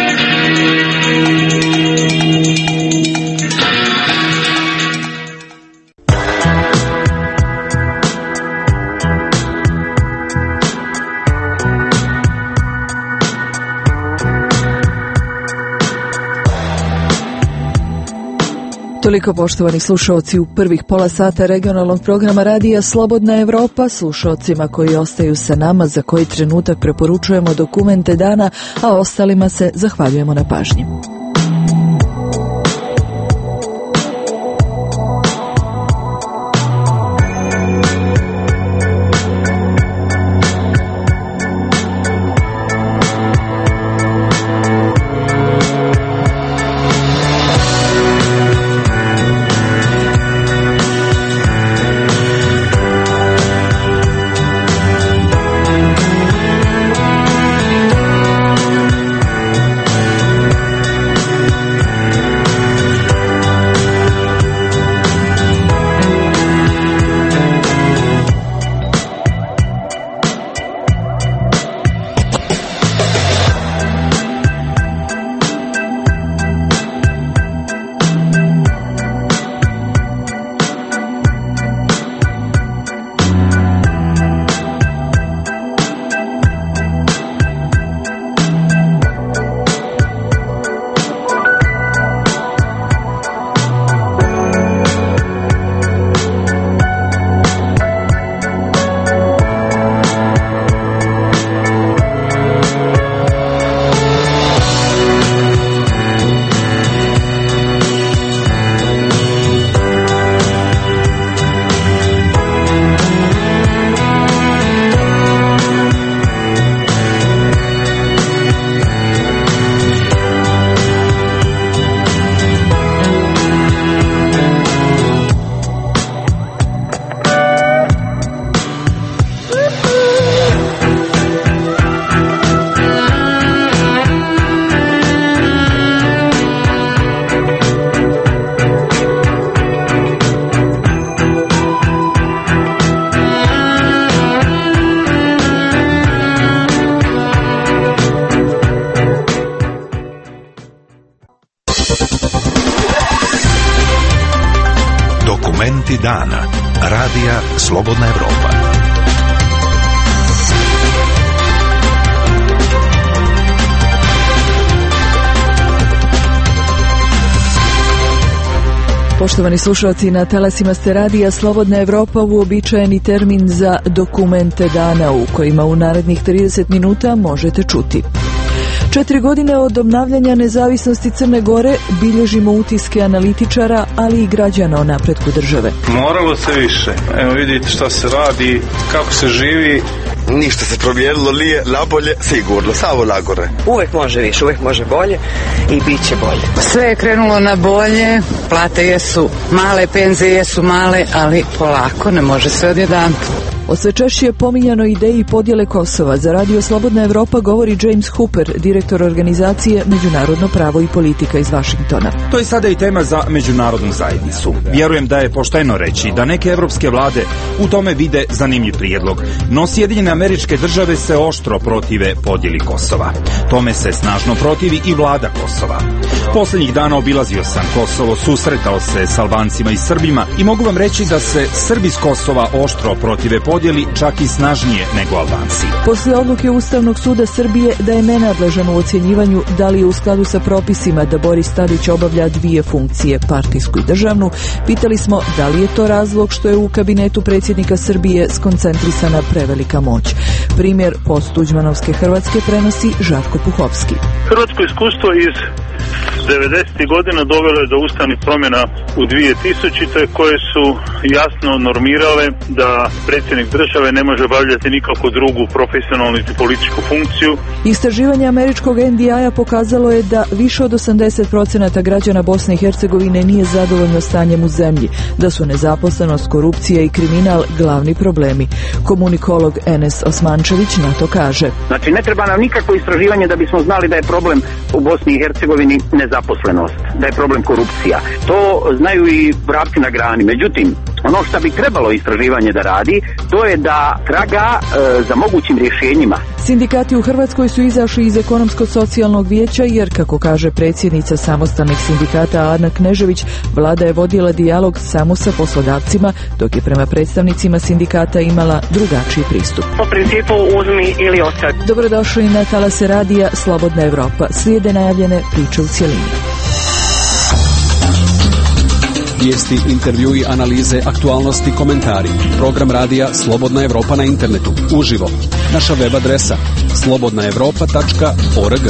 Toliko, poštovani slušaoci, u prvih pola sata regionalnog programa radija Slobodna Evropa. Slušaocima koji ostaju sa nama, za koji trenutak preporučujemo dokumente dana, a ostalima se zahvaljujemo na pažnji. Dokumenti dana. Radija Slobodna Evropa. Poštovani slušalci, na talasima ste radija Slobodna Evropa, uobičajeni termin za dokumente dana u kojima u narednih 30 minuta možete čuti. 4 godine od obnavljanja nezavisnosti Crne Gore bilježimo utiske analitičara, ali i građana o napretku države. Moralo se više. Evo vidite što se radi, kako se živi. Ništa se promijenilo, nije nabolje, sigurno, samo nagore. Uvijek može više, uvijek može bolje i bit će bolje. Sve je krenulo na bolje, plate jesu male, penzije jesu male, ali polako, ne može se odjedanput. O sve češće pominjanoj ideji podjele Kosova za Radio Slobodna Evropa govori James Hooper, direktor organizacije Međunarodno pravo i politika iz Vašingtona. To je sada i tema za međunarodnu zajednicu. Vjerujem da je pošteno reći da neke evropske vlade u tome vide zanimljiv prijedlog, no Sjedinjene Američke Države se oštro protive podjeli Kosova. Tome se snažno protivi i vlada Kosova. Posljednjih dana obilazio sam Kosovo, susretao se s Albancima i Srbima i mogu vam reći da se Srbi s Kosova oštro protive podjeli, čak i snažnije nego Albanci. Poslije odluke Ustavnog suda Srbije da je nenadležan u ocjenjivanju da li je u skladu sa propisima da Boris Tadić obavlja 2 funkcije, partijsku i državnu, pitali smo da li je to razlog što je u kabinetu predsjednika Srbije skoncentrisana prevelika moć. Primjer posttuđmanovske Hrvatske prenosi Žarko Puhovski. Hrvatsko iskustvo iz 90. godina dovelo je do ustavnih promjena u 2000. koje su jasno normirale da predsjednik države ne može obavljati nikakvu drugu profesionalnu i političku funkciju. Istraživanje američkog NDI-a pokazalo je da više od 80% građana Bosne i Hercegovine nije zadovoljno stanjem u zemlji, da su nezaposlenost, korupcija i kriminal glavni problemi. Komunikolog Enes Osmančević na to kaže. Znači, ne treba nam nikakvo istraživanje da bismo znali da je problem u Bosni i Hercegovini nezaposlenost, da je problem korupcija. To znaju i vrapci na grani. Međutim, ono što bi trebalo istraživanje da radi, to je da traga za mogućim rješenjima. Sindikati u Hrvatskoj su izašli iz ekonomsko-socijalnog vijeća jer, kako kaže predsjednica samostalnih sindikata Ana Knežević, vlada je vodila dijalog samo sa poslodavcima, dok je prema predstavnicima sindikata imala drugačiji pristup. Po principu uzmi ili ostavi. Dobrodošli na talase radija Slobodna Evropa. Slijede najavljene priče u cjelini. Vijesti, intervjui, analize, aktualnosti, komentari. Program radija Slobodna Evropa na internetu. Uživo. Naša web adresa slobodnaevropa.org.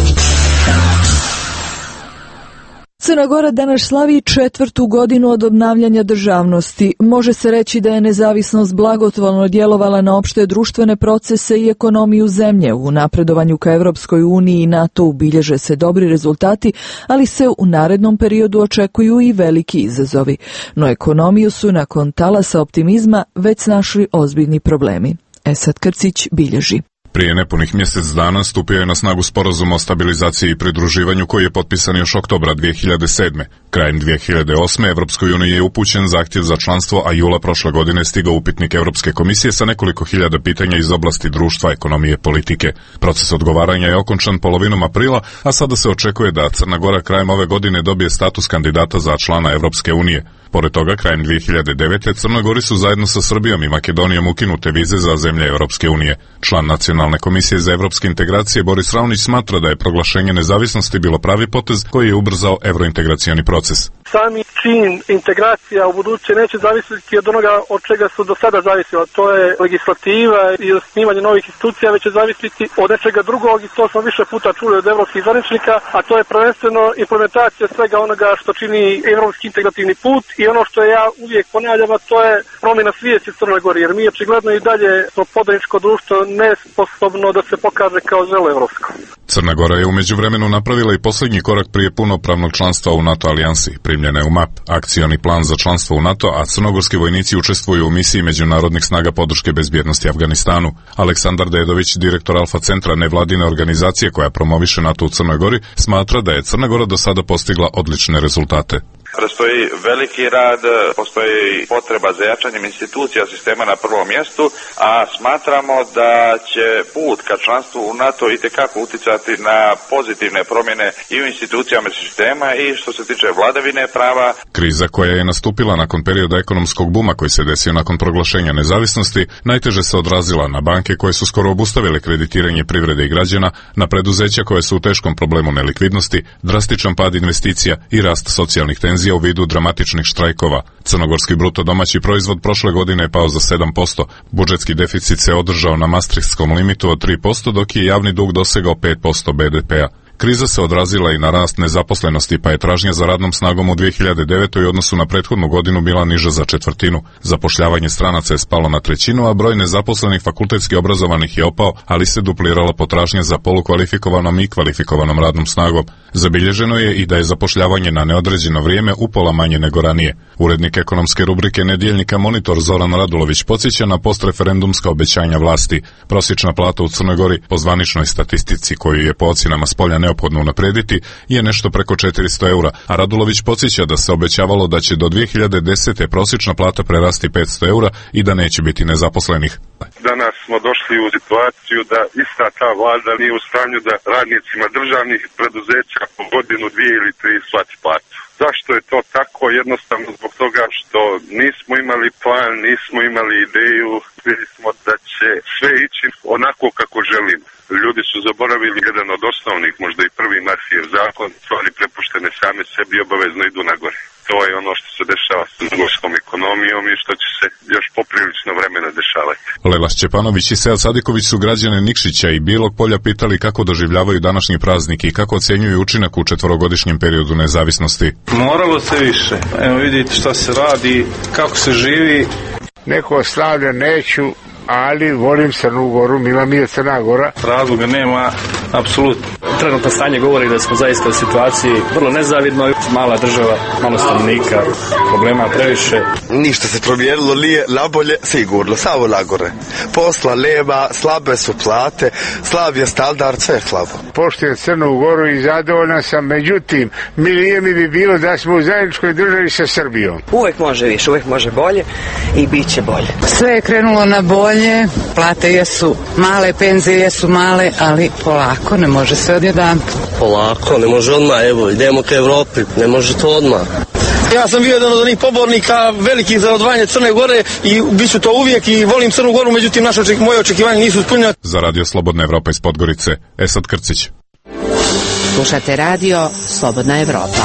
Crna Gora danas slavi 4. godinu od obnavljanja državnosti. Može se reći da je nezavisnost blagotvorno djelovala na opšte društvene procese i ekonomiju zemlje. U napredovanju ka Evropskoj uniji i NATO bilježe se dobri rezultati, ali se u narednom periodu očekuju i veliki izazovi. No ekonomiju su nakon talasa optimizma već snašli ozbiljni problemi. Esad Krcić bilježi. Prije nepunih mjesec dana stupio je na snagu sporazum o stabilizaciji i pridruživanju koji je potpisan još oktobra 2007. Krajem 2008. Evropskoj uniji je upućen zahtjev za članstvo, a jula prošle godine stigao upitnik Europske komisije sa nekoliko hiljada pitanja iz oblasti društva, ekonomije i politike. Proces odgovaranja je okončan polovinom aprila, a sada se očekuje da Crna Gora krajem ove godine dobije status kandidata za člana Evropske unije. Pored toga, krajem 2009. Crnoj Gori su zajedno sa Srbijom i Makedonijom ukinute vize za zemlje Evropske unije. Član Nacionalne komisije za evropske integracije Boris Raunić smatra da je proglašenje nezavisnosti bilo pravi potez koji je ubrzao evrointegracioni proces. Sami čin integracija u buduće neće zavisiti od onoga od čega su do sada zavisila. To je legislativa i osnivanje novih institucija, već će zavisiti od nečega drugog i to smo više puta čuli od evropskih zvaničnika, a to je prvenstveno implementacija svega onoga što čini evropski integrativni put i ono što ja uvijek ponavljam, a to je promjena svijesti u Crnoj Gori, jer mi očigledno i dalje smo podaničko društvo nesposobno da se pokaže kao zelo evropsko. Crna Gora je u međuvremenu napravila i posljednji korak prije punopravnog članstva u NATO alijansi. Primljena je u MAP, akcioni plan za članstvo u NATO, a crnogorski vojnici učestvuju u misiji međunarodnih snaga podrške bezbjednosti Afganistanu. Aleksandar Dedović, direktor Alfa centra nevladine organizacije koja promoviše NATO u Crnoj Gori, smatra da je Crna Gora do sada postigla odlične rezultate. Predstoji veliki rad, postoji potreba za jačanjem institucija sistema na prvom mjestu, a smatramo da će put ka članstvu u NATO itekako uticati na pozitivne promjene i u institucijama sistema i što se tiče vladavine prava. Kriza koja je nastupila nakon perioda ekonomskog buma koji se desio nakon proglašenja nezavisnosti najteže se odrazila na banke koje su skoro obustavile kreditiranje privrede i građana, na preduzeća koje su u teškom problemu nelikvidnosti, drastičan pad investicija i rast socijalnih tenzija u vidu dramatičnih štrajkova. Crnogorski bruto domaći proizvod prošle godine je pao za 7%, budžetski deficit se održao na mastrichtskom limitu od 3%, dok je javni dug dosegao 5% BDP-a. Kriza se odrazila i na rast nezaposlenosti, pa je tražnja za radnom snagom u 2009. u odnosu na prethodnu godinu bila niža za četvrtinu. Zapošljavanje stranaca je spalo na trećinu, a broj nezaposlenih fakultetski obrazovanih je opao, ali se duplirala potražnja za polukvalifikovanom i kvalifikovanom radnom snagom. Zabilježeno je i da je zapošljavanje na neodređeno vrijeme upola manje nego ranije. Urednik ekonomske rubrike Nedjeljnika Monitor Zoran Radulović podsjeća na postreferendumska obećanja vlasti. Prosječna plata u Crnoj Gori po zvaničnoj statistici, koju je po ocjenama spolja neophodno unaprediti, je nešto preko 400 eura, a Radulović podsjeća da se obećavalo da će do 2010. prosječna plata prerasti 500 eura i da neće biti nezaposlenih. Danas smo došli u situaciju da ista ta vlada nije u stanju da radnicima državnih preduzeća po godinu, 2 ili 3 isplati platu. Zašto je to tako? Jednostavno zbog toga što nismo imali plan, nismo imali ideju, vidjeli smo da će sve ići onako kako želimo. Ljudi su zaboravili jedan od osnovnih, možda i prvi Murphyjev zakon, stvari prepuštene same sebi obavezno idu nagore. To je ono što se dešava s crnogorskom ekonomijom i što će se još poprilično vremena dešavati. Lela Šćepanović i Sead Sadiković su građane Nikšića i Bilog Polja pitali kako doživljavaju današnji praznik i kako ocjenjuju učinak u 4-godišnjem periodu nezavisnosti. Moralo se više. Evo vidite šta se radi, kako se živi. Neko slavlja neću, ali volim Crnu Goru, mila mi je Crna Gora. Razloga nema, apsolutno. Trenutno stanje govori da smo zaista u situaciji vrlo nezavidnoj, mala država, malo stanovnika, problema previše. Ništa se promijenilo, nije nabolje, sigurno, samo nagore. Posla nema, slabe su plate, slab je standard, sve je slabo. Poštujem Crnu Goru i zadovoljan sam, međutim, milije mi bi bilo da smo u zajedničkoj državi sa Srbijom. Uvijek može više, uvijek može bolje i bit će bolje. Sve je krenulo na bolje, plate jesu male, penzije jesu male, ali polako, ne može se odjedan. Polako, ne može odmah, evo, idemo ka Evropi, ne može to odmah. Ja sam bio jedan od onih pobornika velikih za odvajanje Crne Gore i bit ću to uvijek i volim Crnu Goru, međutim moje očekivanje nisu ispunjena. Za Radio Slobodna Evropa iz Podgorice, Esad Krcić. Slušate radio Slobodna Evropa.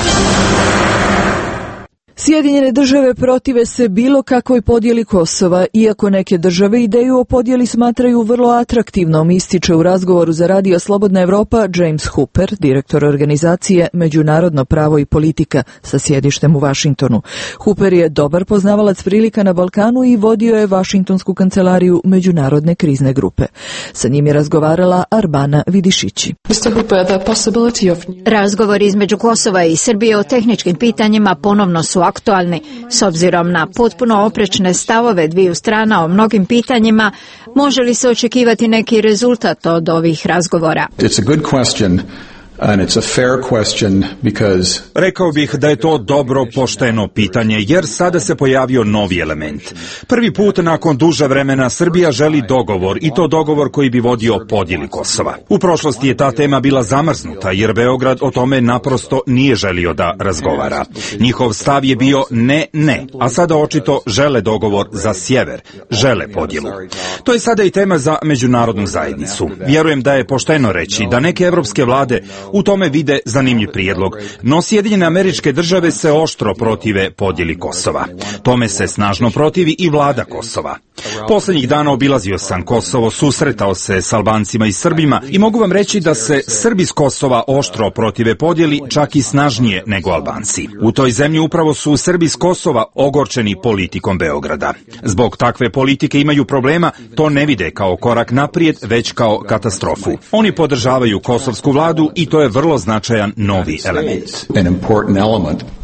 Sjedinjene države protive se bilo kakvoj podjeli Kosova, iako neke države ideju o podjeli smatraju vrlo atraktivnom, ističe u razgovoru za Radio Slobodna Evropa James Hooper, direktor organizacije Međunarodno pravo i politika sa sjedištem u Vašingtonu. Hooper je dobar poznavalac prilika na Balkanu i vodio je Vašingtonsku kancelariju Međunarodne krizne grupe. Sa njim je razgovarala Arbana Vidišići. Razgovori između Kosova i Srbije o tehničkim pitanjima ponovno su aktualni. S obzirom na potpuno oprečne stavove dviju strana o mnogim pitanjima, može li se očekivati neki rezultat od ovih razgovora? It's a good question. And it's a fair question because... Rekao bih da je to dobro, pošteno pitanje, jer sada se pojavio novi element. Prvi put nakon duže vremena Srbija želi dogovor, i to dogovor koji bi vodio podjeli Kosova. U prošlosti je ta tema bila zamrznuta, jer Beograd o tome naprosto nije želio da razgovara. Njihov stav je bio ne, a sada očito žele dogovor za sjever, žele podjelu. To je sada i tema za međunarodnu zajednicu. Vjerujem da je pošteno reći da neke evropske vlade u tome vide zanimljiv prijedlog, no Sjedinjene Američke Države se oštro protive podjeli Kosova. Tome se snažno protivi i vlada Kosova. Posljednjih dana obilazio sam Kosovo, susretao se s Albancima i Srbima i mogu vam reći da se Srbi s Kosova oštro protive podjeli, čak i snažnije nego Albanci. U toj zemlji upravo su Srbi s Kosova ogorčeni politikom Beograda. Zbog takve politike imaju problema, to ne vide kao korak naprijed, već kao katastrofu. Oni podržavaju kosovsku vladu i to je vrlo značajan novi element.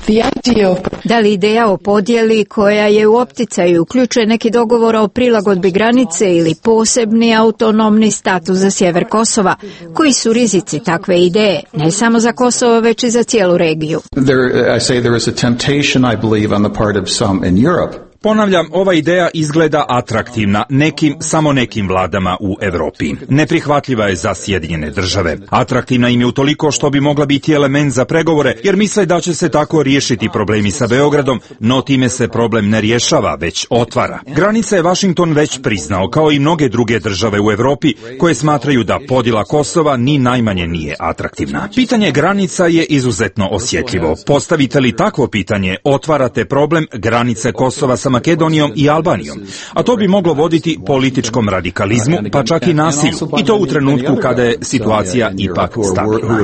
Da li ideja o podjeli koja je u opticaju uključuje neki dogovor o prilagodbi granice ili posebni autonomni status za sjever Kosova? Koji su rizici takve ideje, ne samo za Kosovo, već i za cijelu regiju? There is a temptation, I believe, on the part of some in Europe. Ponavljam, ova ideja izgleda atraktivna samo nekim vladama u Europi. Neprihvatljiva je za Sjedinjene države. Atraktivna im je utoliko što bi mogla biti element za pregovore, jer misle da će se tako riješiti problemi sa Beogradom, no time se problem ne rješava, već otvara. Granica je Washington već priznao, kao i mnoge druge države u Europi, koje smatraju da podjela Kosova ni najmanje nije atraktivna. Pitanje granica je izuzetno osjetljivo. Postavite li takvo pitanje, otvarate problem granice Kosova sa Makedonijom i Albanijom, a to bi moglo voditi političkom radikalizmu, pa čak i nasilju, i to u trenutku kada je situacija ipak stabilna.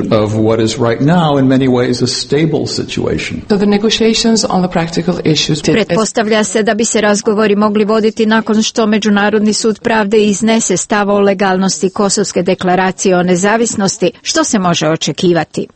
Pretpostavlja se da bi se razgovori mogli voditi nakon što Međunarodni sud pravde iznese stav o legalnosti Kosovske deklaracije o nezavisnosti. Što se može očekivati?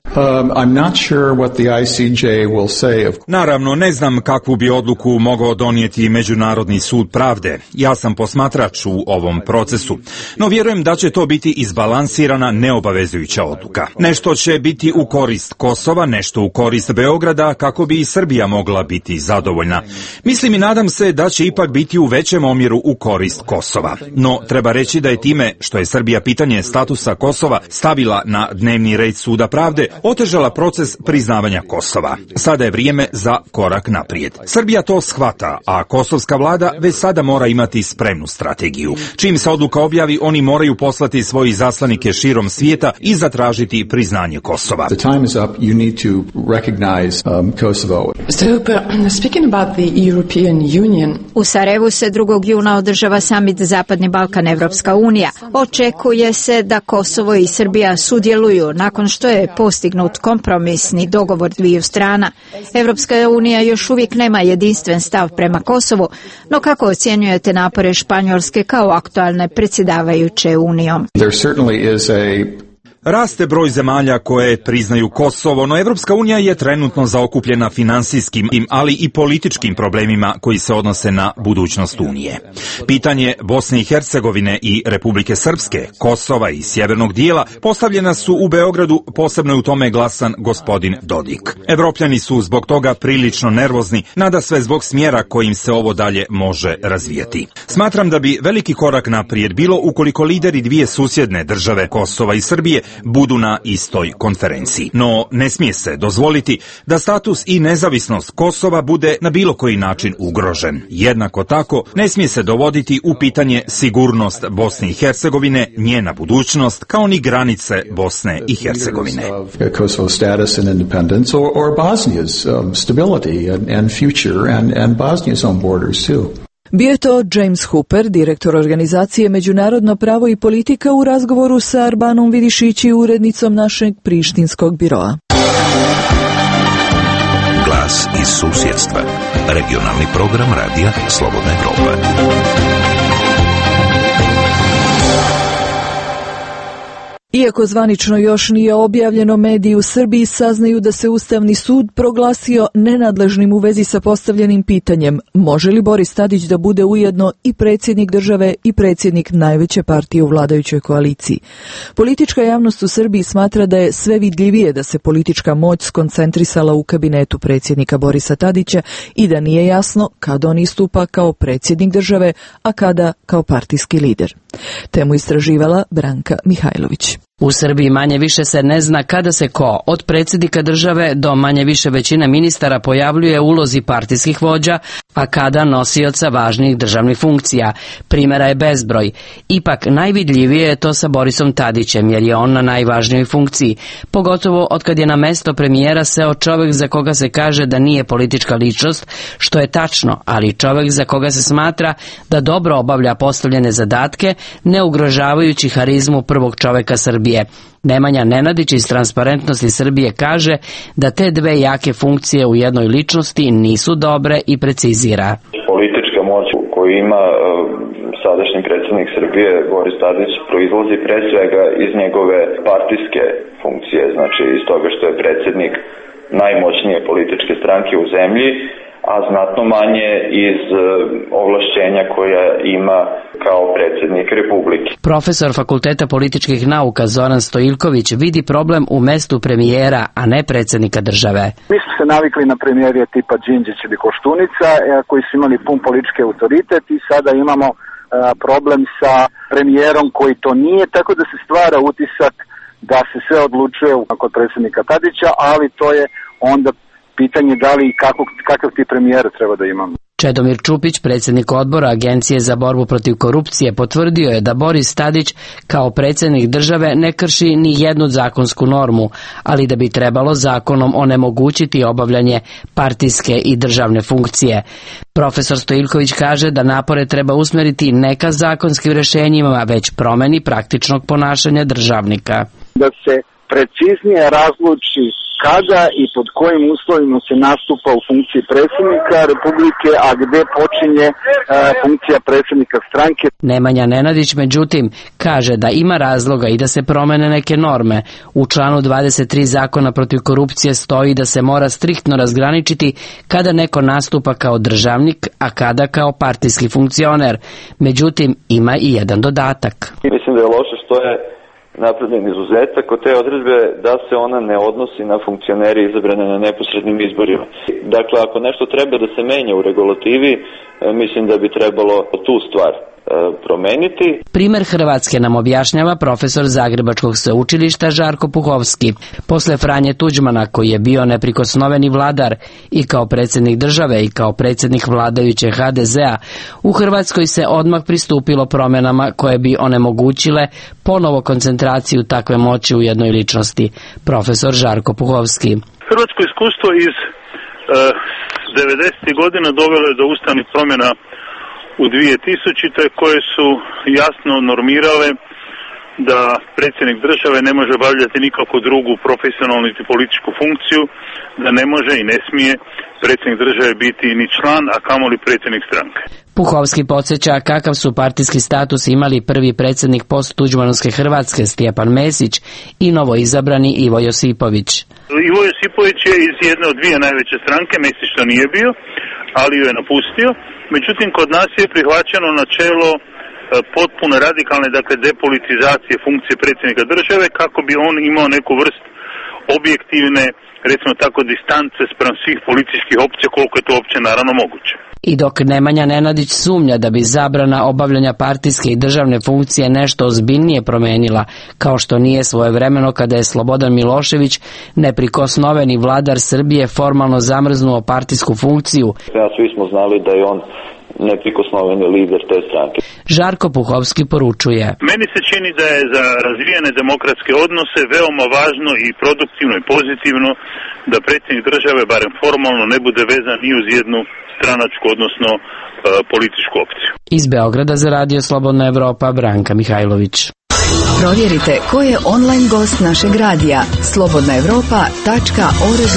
Naravno, ne znam kakvu bi odluku mogao donijeti Međunarodni sud pravde. Ja sam posmatrač u ovom procesu, no vjerujem da će to biti izbalansirana, neobavezujuća odluka. Nešto će biti u korist Kosova, nešto u korist Beograda, kako bi i Srbija mogla biti zadovoljna. Mislim i nadam se da će ipak biti u većem omjeru u korist Kosova. No, treba reći da je time što je Srbija pitanje statusa Kosova stavila na dnevni red Suda pravde, otežala proces priznavanja Kosova. Sada je vrijeme za korak naprijed. Srbija to shvata, a kosovska vlada već sada mora imati spremnu strategiju. Čim se odluka objavi, oni moraju poslati svoje izaslanike širom svijeta i zatražiti priznanje Kosova. U Sarajevu se 2. juna održava samit Zapadni Balkan Evropska unija. Očekuje se da Kosovo i Srbija sudjeluju nakon što je postignut kompromisni dogovor dviju strana. Evropska unija još uvijek nema jedinstven stav prema Kosovu, no kako ocjenjujete napore Španjolske kao aktualne predsjedavajuće Unijom? Raste broj zemalja koje priznaju Kosovo, no Evropska unija je trenutno zaokupljena finansijskim, ali i političkim problemima koji se odnose na budućnost Unije. Pitanje Bosne i Hercegovine i Republike Srpske, Kosova i sjevernog dijela postavljena su u Beogradu, posebno je u tome glasan gospodin Dodik. Evropljani su zbog toga prilično nervozni, nada sve zbog smjera kojim se ovo dalje može razvijeti. Smatram da bi veliki korak naprijed bilo ukoliko lideri dvije susjedne države, Kosova i Srbije, budu na istoj konferenciji. No, ne smije se dozvoliti da status i nezavisnost Kosova bude na bilo koji način ugrožen. Jednako tako, ne smije se dovoditi u pitanje sigurnost Bosne i Hercegovine, njena budućnost, kao ni granice Bosne i Hercegovine. Kosovo status and independence or Bosnia's stability and future and Bosnia's own borders too. Bio je to James Hooper, direktor organizacije Međunarodno pravo i politika, u razgovoru sa Arbanom Vidišići, urednicom našeg prištinskog biroa. Glas iz susjedstva. Regionalni program radija Slobodna Evropa. Iako zvanično još nije objavljeno, mediji u Srbiji saznaju da se Ustavni sud proglasio nenadležnim u vezi sa postavljenim pitanjem može li Boris Tadić da bude ujedno i predsjednik države i predsjednik najveće partije u vladajućoj koaliciji. Politička javnost u Srbiji smatra da je sve vidljivije da se politička moć skoncentrisala u kabinetu predsjednika Borisa Tadića i da nije jasno kada on istupa kao predsjednik države, a kada kao partijski lider. Temu istraživala Branka Mihajlović. U Srbiji manje više se ne zna kada se ko, od predsjednika države do manje više većine ministara, pojavljuje u ulozi partijskih vođa, a kada nosioca važnih državnih funkcija. Primjera je bezbroj. Ipak najvidljivije je to sa Borisom Tadićem, jer je on na najvažnijoj funkciji, pogotovo otkad je na mesto premijera seo čovjek za koga se kaže da nije politička ličnost, što je tačno, ali čovjek za koga se smatra da dobro obavlja postavljene zadatke, ne ugrožavajući harizmu prvog čovjeka Srbije. Nemanja Nenadić iz Transparentnosti Srbije kaže da te dve jake funkcije u jednoj ličnosti nisu dobre i precizira. Politička moć koju ima sadašnji predsjednik Srbije Boris Tadić proizlazi pre svega iz njegove partijske funkcije, znači iz toga što je predsjednik najmoćnije političke stranke u zemlji, a znatno manje iz ovlašćenja koja ima kao predsjednik Republike. Profesor Fakulteta političkih nauka Zoran Stojiljković vidi problem u mestu premijera, a ne predsjednika države. Mi smo se navikli na premijerije tipa Đinđić ili Koštunica koji su imali pun politički autoritet i sada imamo problem sa premijerom koji to nije, tako da se stvara utisak da se sve odlučuje kod predsjednika Tadića, ali to je onda pitanje da li i kakav ti premijer treba da imamo. Čedomir Čupić, predsjednik odbora Agencije za borbu protiv korupcije, potvrdio je da Boris Tadić kao predsjednik države ne krši ni jednu zakonsku normu, ali da bi trebalo zakonom onemogućiti obavljanje partijske i državne funkcije. Profesor Stojiljković kaže da napore treba usmjeriti ne ka zakonskim rješenjima, već promjeni praktičnog ponašanja državnika. Da se preciznije razluči kada i pod kojim uslovima se nastupa u funkciji predsjednika Republike, a gdje počinje funkcija predsjednika stranke. Nemanja Nenadić, međutim, kaže da ima razloga i da se promene neke norme. U članu 23 zakona protiv korupcije stoji da se mora striktno razgraničiti kada neko nastupa kao državnik, a kada kao partijski funkcioner. Međutim, ima i jedan dodatak. Mislim da je loše što je napravljen izuzetak od te odredbe da se ona ne odnosi na funkcionere izabrane na neposrednim izborima. Dakle, ako nešto treba da se menja u regulativi, mislim da bi trebalo tu stvar promeniti. Primjer Hrvatske nam objašnjava profesor Zagrebačkog sveučilišta Žarko Puhovski. Posle Franje Tuđmana, koji je bio neprikosnoveni vladar i kao predsjednik države i kao predsjednik vladajuće HDZ-a, u Hrvatskoj se odmah pristupilo promjenama koje bi onemogućile ponovo koncentraciju takve moći u jednoj ličnosti. Profesor Žarko Puhovski. Hrvatsko iskustvo iz 90. godina dovelo je do ustavnih promjena u 2000. koje su jasno normirale da predsjednik države ne može obavljati nikakvu drugu profesionalnu niti političku funkciju, da ne može i ne smije predsjednik države biti ni član, a kamoli predsjednik stranke. Puhovski podsjeća kakav su partijski status imali prvi predsjednik post-tuđmanovske Hrvatske Stjepan Mesić i novoizabrani Ivo Josipović. Ivo Josipović je iz jedne od dvije najveće stranke, Mesić to nije bio, ali ju je napustio. Međutim, kod nas je prihvaćeno načelo potpuno radikalne, dakle depolitizacije funkcije predsjednika države kako bi on imao neku vrst objektivne, recimo tako, distance spram svih političkih opcija koliko je to uopće naravno moguće. I dok Nemanja Nenadić sumnja da bi zabrana obavljanja partijske i državne funkcije nešto ozbiljnije promenila, kao što nije svojevremeno kada je Slobodan Milošević, neprikosnoveni vladar Srbije, formalno zamrznuo partijsku funkciju. Svi smo znali da je on neprikosnoveni lider te stranke. Žarko Puhovski poručuje. Meni se čini da je za razvijene demokratske odnose veoma važno i produktivno i pozitivno da predsjednik države, barem formalno, ne bude vezan ni uz jednu stranačku, odnosno političku opciju. Iz Beograda za Radio Slobodna Evropa, Branka Mihajlović. Provjerite ko je online gost našeg radija. slobodnaevropa.org.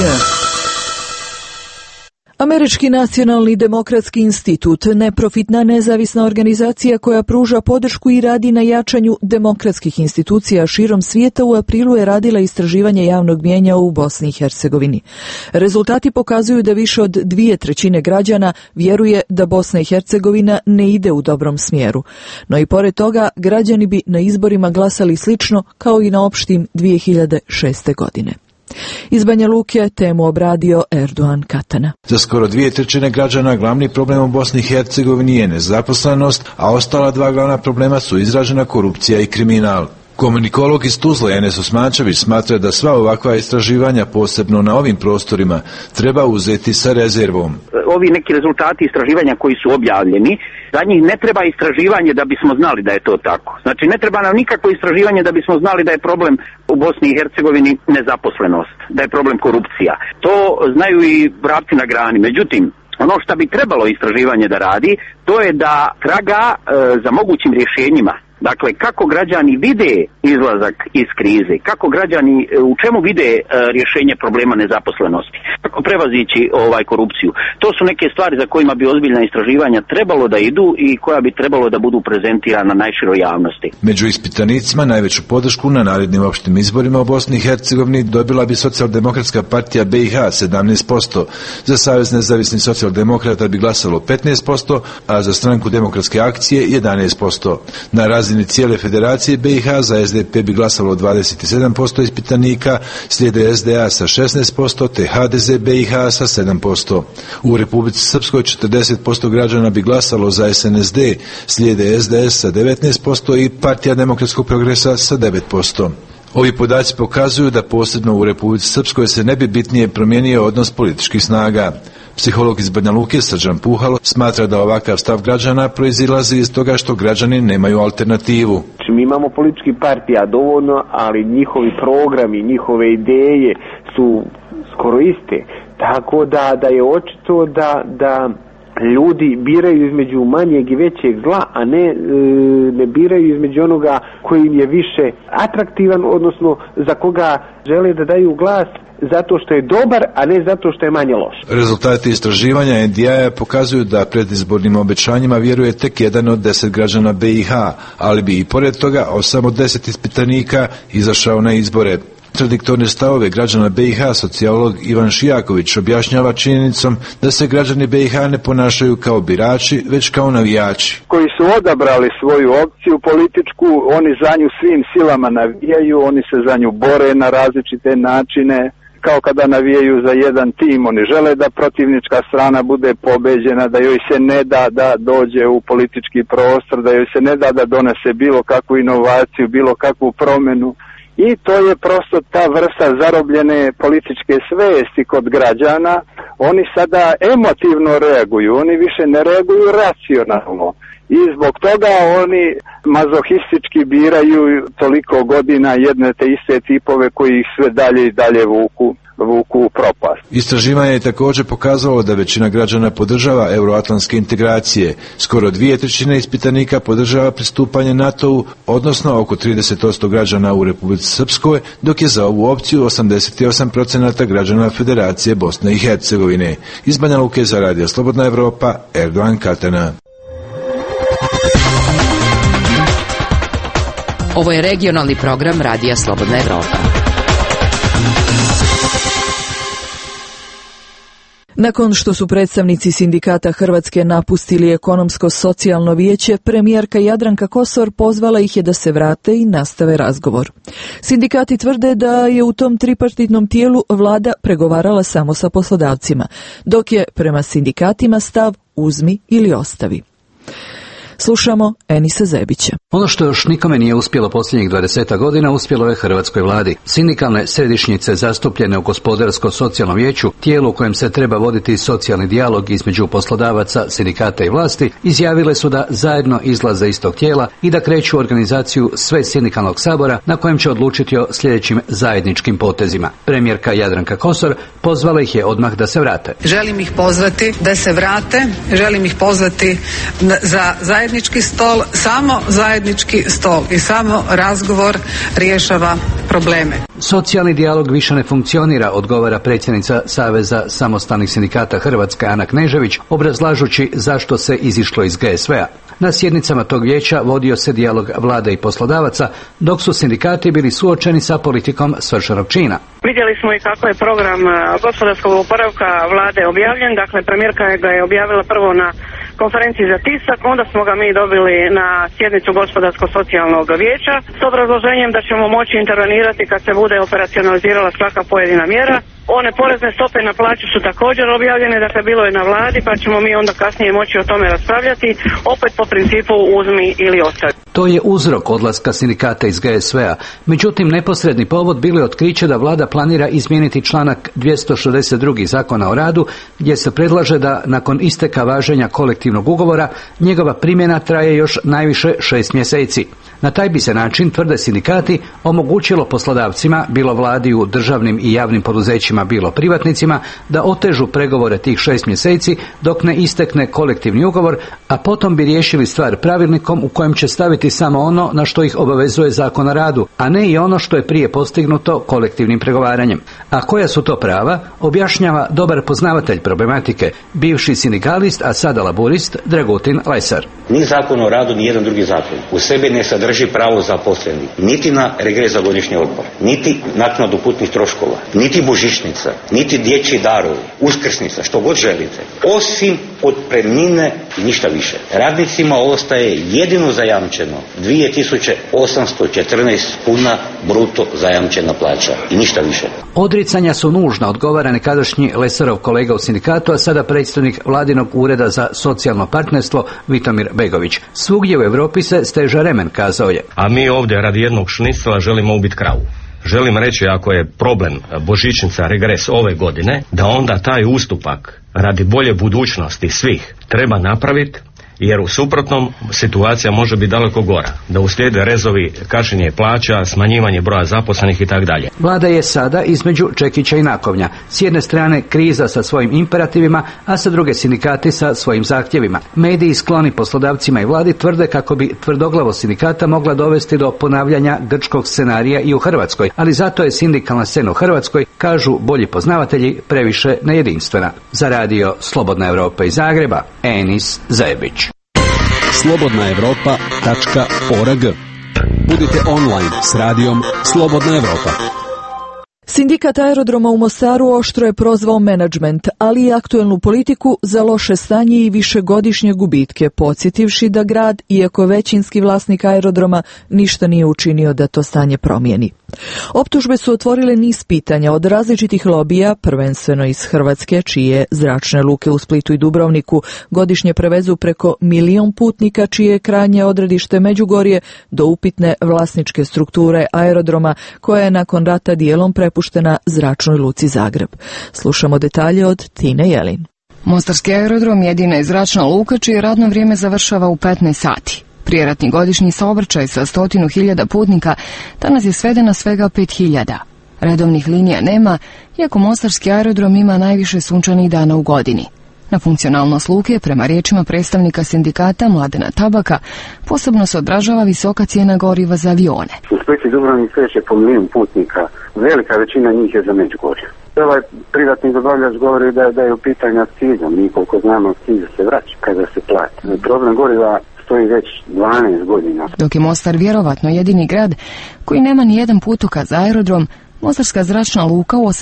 Američki nacionalni demokratski institut, neprofitna nezavisna organizacija koja pruža podršku i radi na jačanju demokratskih institucija širom svijeta, u aprilu je radila istraživanje javnog mnijenja u Bosni i Hercegovini. Rezultati pokazuju da više od 2/3 građana vjeruje da Bosna i Hercegovina ne ide u dobrom smjeru. No i pored toga, građani bi na izborima glasali slično kao i na opštim 2006. godine. Iz Banja Luke temu obradio Erdogan Katana. Za skoro 2/3 građana glavni problem u Bosni i Hercegovini je nezaposlenost, a ostala dva glavna problema su izražena korupcija i kriminal. Komunikolog iz Tuzle Enes Osmančević smatra da sva ovakva istraživanja, posebno na ovim prostorima, treba uzeti sa rezervom. Ovi neki rezultati istraživanja koji su objavljeni, za njih ne treba istraživanje da bismo znali da je to tako. Znači ne treba nam nikakvo istraživanje da bismo znali da je problem u Bosni i Hercegovini nezaposlenost, da je problem korupcija. To znaju i vrapci na grani. Međutim, ono što bi trebalo istraživanje da radi, to je da traga za mogućim rješenjima. Dakle, kako građani vide izlazak iz krize, kako građani u čemu vide rješenje problema nezaposlenosti, kako prevazići korupciju. To su neke stvari za kojima bi ozbiljna istraživanja trebalo da idu i koja bi trebalo da budu prezentirana najširoj javnosti. Među ispitanicima najveću podršku na narednim opštim izborima u Bosni i Hercegovini dobila bi Socijaldemokratska partija BiH 17%, za Savez nezavisnih socijaldemokrata bi glasalo 15%, a za Stranku demokratske akcije 11%. Na razini cijele federacije BiH za SDP bi glasalo 27% ispitanika, slijede SDA sa 16% te HDZ BiH sa 7%. U Republici Srpskoj 40% građana bi glasalo za SNSD, slijede SDS sa 19% i Partija demokratskog progresa sa 9%. Ovi podaci pokazuju da posebno u Republici Srpskoj se ne bi bitnije promijenio odnos političkih snaga. Psiholog iz Banja Luke Srđan Puhalo smatra da ovakav stav građana proizilazi iz toga što građani nemaju alternativu. Mi imamo političkih partija dovoljno, ali njihovi programi, njihove ideje su skoro iste. Tako da je očito da ljudi biraju između manjeg i većeg zla, a ne biraju između onoga koji im je više atraktivan, odnosno za koga žele da daju glas zato što je dobar, a ne zato što je manje loš. Rezultati istraživanja NDI-a pokazuju da predizbornim obećanjima vjeruje tek 1 od 10 građana BiH, ali bi i pored toga 8 od 10 ispitanika izašao na izbore. Kontradiktorne stavove građana BiH sociolog Ivan Šijaković objašnjava činjenicom da se građani BiH ne ponašaju kao birači, već kao navijači. Koji su odabrali svoju opciju političku, oni za nju svim silama navijaju, oni se za nju bore na različite načine, kao kada navijaju za jedan tim, oni žele da protivnička strana bude pobeđena, da joj se ne da da dođe u politički prostor, da joj se ne da da donese bilo kakvu inovaciju, bilo kakvu promjenu. I to je prosto ta vrsta zarobljene političke svesti kod građana. Oni sada emotivno reaguju, oni više ne reaguju racionalno. I zbog toga oni mazohistički biraju toliko godina jedne te iste tipove koji ih sve dalje i dalje vuku u propast. Istraživanje je također pokazalo da većina građana podržava euroatlantske integracije. Skoro 2/3 ispitanika podržava pristupanje NATO-u, odnosno oko 30% građana u Republici Srpskoj, dok je za ovu opciju 88% građana Federacije Bosne i Hercegovine. Iz Banja Luke za Radio Slobodna Evropa, Erdogan Katana. Ovo je regionalni program Radija Slobodna Evropa. Nakon što su predstavnici sindikata Hrvatske napustili ekonomsko-socijalno vijeće, premijerka Jadranka Kosor pozvala ih je da se vrate i nastave razgovor. Sindikati tvrde da je u tom tripartitnom tijelu vlada pregovarala samo sa poslodavcima, dok je prema sindikatima stav uzmi ili ostavi. Slušamo Enisa Zebića. Ono što još nikome nije uspjelo posljednjih 20 godina, uspjelo je hrvatskoj vladi. Sindikalne središnjice zastupljene u Gospodarsko-socijalnom vijeću, tijelu u kojem se treba voditi socijalni dijalog između poslodavaca, sindikata i vlasti, izjavile su da zajedno izlaze iz tog tijela i da kreću organizaciju sve sindikalnog sabora na kojem će odlučiti o sljedećim zajedničkim potezima. Premijerka Jadranka Kosor pozvala ih je odmah da se vrate. Želim ih pozvati da se vrate, želim ih pozvati za zajednički stol, samo zajednički stol i samo razgovor rješava probleme. Socijalni dijalog više ne funkcionira, odgovara predsjednica Saveza samostalnih sindikata Hrvatske Ana Knežević, obrazlažući zašto se izišlo iz GSV-a. Na sjednicama tog vijeća vodio se dijalog vlade i poslodavaca, dok su sindikati bili suočeni sa politikom svršenog čina. Vidjeli smo i kako je program gospodarskog oporavka vlade objavljen, dakle premijerka ga je objavila prvo na konferenciji za tisak, onda smo ga mi dobili na sjednicu gospodarsko-socijalnog vijeća s obrazloženjem da ćemo moći intervenirati kad se bude operacionalizirala svaka pojedina mjera. One porezne stope na plaću su također objavljene, dakle bilo je na vladi, pa ćemo mi onda kasnije moći o tome raspravljati, opet po principu uzmi ili ostavi. To je uzrok odlaska sindikata iz GSV-a. Međutim, neposredni povod bilo je otkriće da vlada planira izmijeniti članak 262. Zakona o radu, gdje se predlaže da nakon isteka važenja kolektivnog ugovora njegova primjena traje još najviše 6 mjeseci. Na taj bi se način, tvrde sindikati, omogućilo poslodavcima, bilo vladi u državnim i javnim poduzećima, bilo privatnicima, da otežu pregovore tih 6 mjeseci dok ne istekne kolektivni ugovor, a potom bi riješili stvar pravilnikom u kojem će staviti samo ono na što ih obavezuje Zakon o radu, a ne i ono što je prije postignuto kolektivnim pregovaranjem. A koja su to prava, objašnjava dobar poznavatelj problematike, bivši sindikalist, a sada laburist, Dragutin Lesar. Ni Zakon o radu, ni jedan drugi zakon u sebi ne sadrži pravo zaposlenih, niti na regres za godišnji odmor, niti naknadu putnih troškova, niti božićnica, niti dječji darovi, uskrsnica, što god želite, osim otpremnine i ništa više. Radnicima ostaje jedino zajamčeno 2814 kuna bruto zajamčena plaća i ništa više. Odricanja su nužna, odgovara nekadašnji Lesarov kolega u sindikatu, a sada predstavnik Vladinog ureda za socijalno partnerstvo Vitomir Begović. Svugdje u Europi se steže remen, kazao je. A mi ovdje radi jednog šnicela želimo ubiti kravu. Želim reći, ako je problem božićnica regres ove godine, da onda taj ustupak radi bolje budućnosti svih treba napraviti, jer u suprotnom situacija može biti daleko gora. Da uslijede rezovi, kašnjenje plaća, smanjivanje broja zaposlenih i tako dalje. Vlada je sada između čekića i nakovnja. S jedne strane kriza sa svojim imperativima, a sa druge sindikati sa svojim zahtjevima. Mediji skloni poslodavcima i vladi tvrde kako bi tvrdoglavo sindikata mogla dovesti do ponavljanja grčkog scenarija i u Hrvatskoj, ali zato je sindikalna scena u Hrvatskoj, kažu bolji poznavatelji, previše nejedinstvena. Za radio Slobodna Europa iz Zagreba, Enis Zajebić. slobodnaevropa.org. Budite online s radijom Slobodna Evropa. Sindikat aerodroma u Mostaru oštro je prozvao menadžment, ali i aktuelnu politiku za loše stanje i višegodišnje gubitke, podsjetivši da grad, iako većinski vlasnik aerodroma, ništa nije učinio da to stanje promijeni. Optužbe su otvorile niz pitanja od različitih lobija, prvenstveno iz Hrvatske, čije zračne luke u Splitu i Dubrovniku godišnje prevezu preko 1 milion putnika, čije je krajnje odredište Međugorje, do upitne vlasničke strukture aerodroma, koja je nakon rata dijelom prepuštena zračnoj luci Zagreb. Slušamo detalje od Tine Jelin. Mostarski aerodrom jedina je zračna luka čije radno vrijeme završava u 15 sati. Prijeratni godišnji saobraćaj sa 100.000 putnika danas je sveden na svega 5.000. Redovnih linija nema, iako Mostarski aerodrom ima najviše sunčanih dana u godini. Na funkcionalnost luke, prema riječima predstavnika sindikata Mladena Tabaka, posebno se odražava visoka cijena goriva za avione. U Splitu i Dubrovnik kreće po 1 milion putnika. Velika većina njih je za Međugorje. Ovaj privatni dobavljač govori da je u pitanju akciza. Mi koliko znamo, akciza se vraća kada se plati. Problem goriva stoji već 12 godina. Dok je Mostar vjerovatno jedini grad koji nema ni jedan putokaz za aerodrom, Mostarska zračna luka u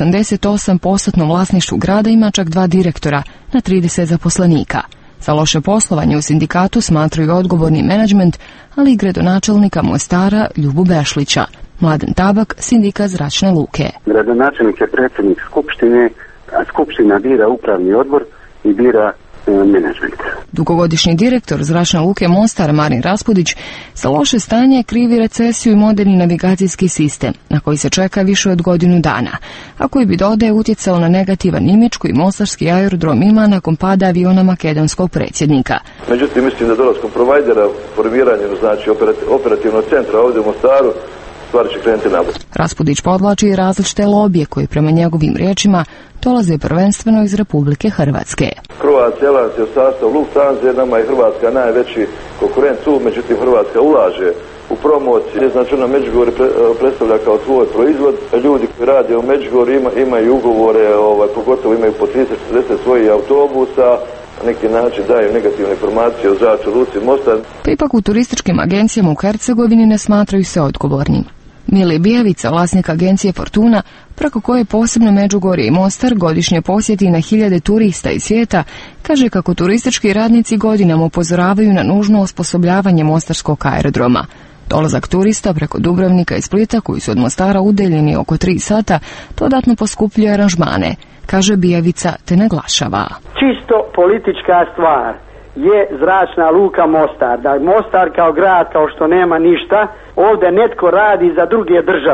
88% vlasništvu grada ima čak 2 direktora na 30 zaposlenika. Za loše poslovanje u sindikatu smatraju odgovorni menadžment, ali i gradonačelnika Mostara Ljubu Bešlića. Mladen Tabak, sindikat zračne luke. Gradonačelnik je predsjednik skupštine, a skupština bira upravni odbor i bira menadžment. Dugogodišnji direktor zračne luke Mostar Marin Raspudić za loše stanje krivi recesiju i moderni navigacijski sistem, na koji se čeka više od godinu dana, a koji bi dodaje utjecao na negativan imidž koji mostarski aerodrom ima nakon pada aviona makedonskog predsjednika. Međutim, mislim da dolaskom provajdera, formiranjem znači operativnog centra ovdje u Mostaru, stvari će krenuti napad. Raspudić podvlači i različite lobije koji prema njegovim riječima dolaze prvenstveno iz Republike Hrvatske. Croatia Airlines je u sastavu Lufthansa, nama je Hrvatska najveći konkurent tu, međutim Hrvatska ulaže u promociji. Znači ona Međugorje predstavlja kao svoj proizvod. Ljudi koji rade u Međugorju imaju ugovore, pogotovo imaju po 30-40 svojih autobusa, na neki način daju negativne informacije o zračnoj luci Mostar. Ipak u turističkim agencijama u Hercegovini ne smatraju se odgovornim. Mili Bijevica, vlasnik agencije Fortuna, preko koje posebno Međugorje i Mostar godišnje posjeti na 1000 turista iz svijeta, kaže kako turistički radnici godinama upozoravaju na nužno osposobljavanje mostarskog aerodroma. Dolazak turista preko Dubrovnika i Splita, koji su od Mostara udaljeni oko 3 sata, dodatno poskupljuje aranžmane, kaže Bijevica te naglašava. Čisto politička stvar je zračna luka Mostar. Da Mostar kao grad, kao što nema ništa, ovdje netko radi za druge države.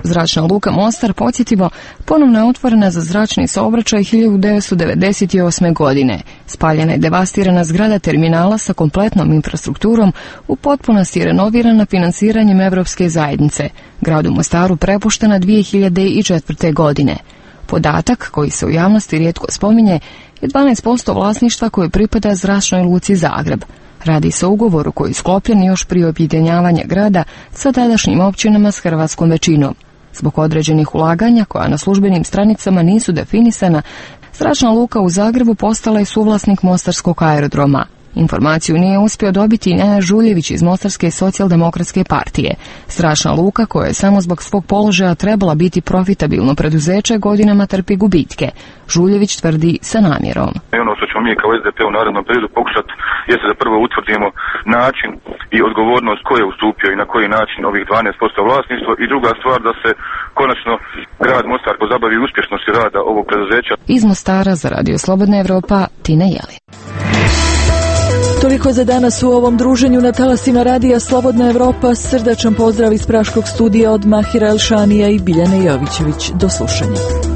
Zračna luka Mostar, podsjetimo, ponovno je otvorena za zračni saobraćaj 1998. godine. Spaljena je devastirana zgrada terminala sa kompletnom infrastrukturom, u potpunosti je renovirana finansiranjem Evropske zajednice. Gradu Mostaru prepuštena 2004. godine. Podatak, koji se u javnosti rijetko spominje, je 12% vlasništva koje pripada Zračnoj luci Zagreb. Radi se o ugovoru koji je sklopljen još prije objedinjavanja grada sa tadašnjim općinama s hrvatskom većinom. Zbog određenih ulaganja koja na službenim stranicama nisu definisana, Zračna luka u Zagrebu postala je suvlasnik Mostarskog aerodroma. Informaciju nije uspio dobiti i Nenad Žuljević iz Mostarske socijaldemokratske partije. Zračna luka, koja je samo zbog svog položaja trebala biti profitabilno preduzeće, godinama trpi gubitke. Žuljević tvrdi sa namjerom. Ono što ćemo mi kao SDP u narednom periodu pokušati jeste da prvo utvrdimo način i odgovornost ko je ustupio i na koji način ovih 12% vlasništva, i druga stvar da se konačno grad Mostar pozabavi uspješnosti rada ovog preduzeća. Iz Mostara za Radio Slobodna Evropa, Tina Jeli. Toliko za danas u ovom druženju na talasima Radija Slobodna Evropa. Srdačan pozdrav iz Praškog studija od Mahira Elšanija i Biljane Jovićević. Do slušanja.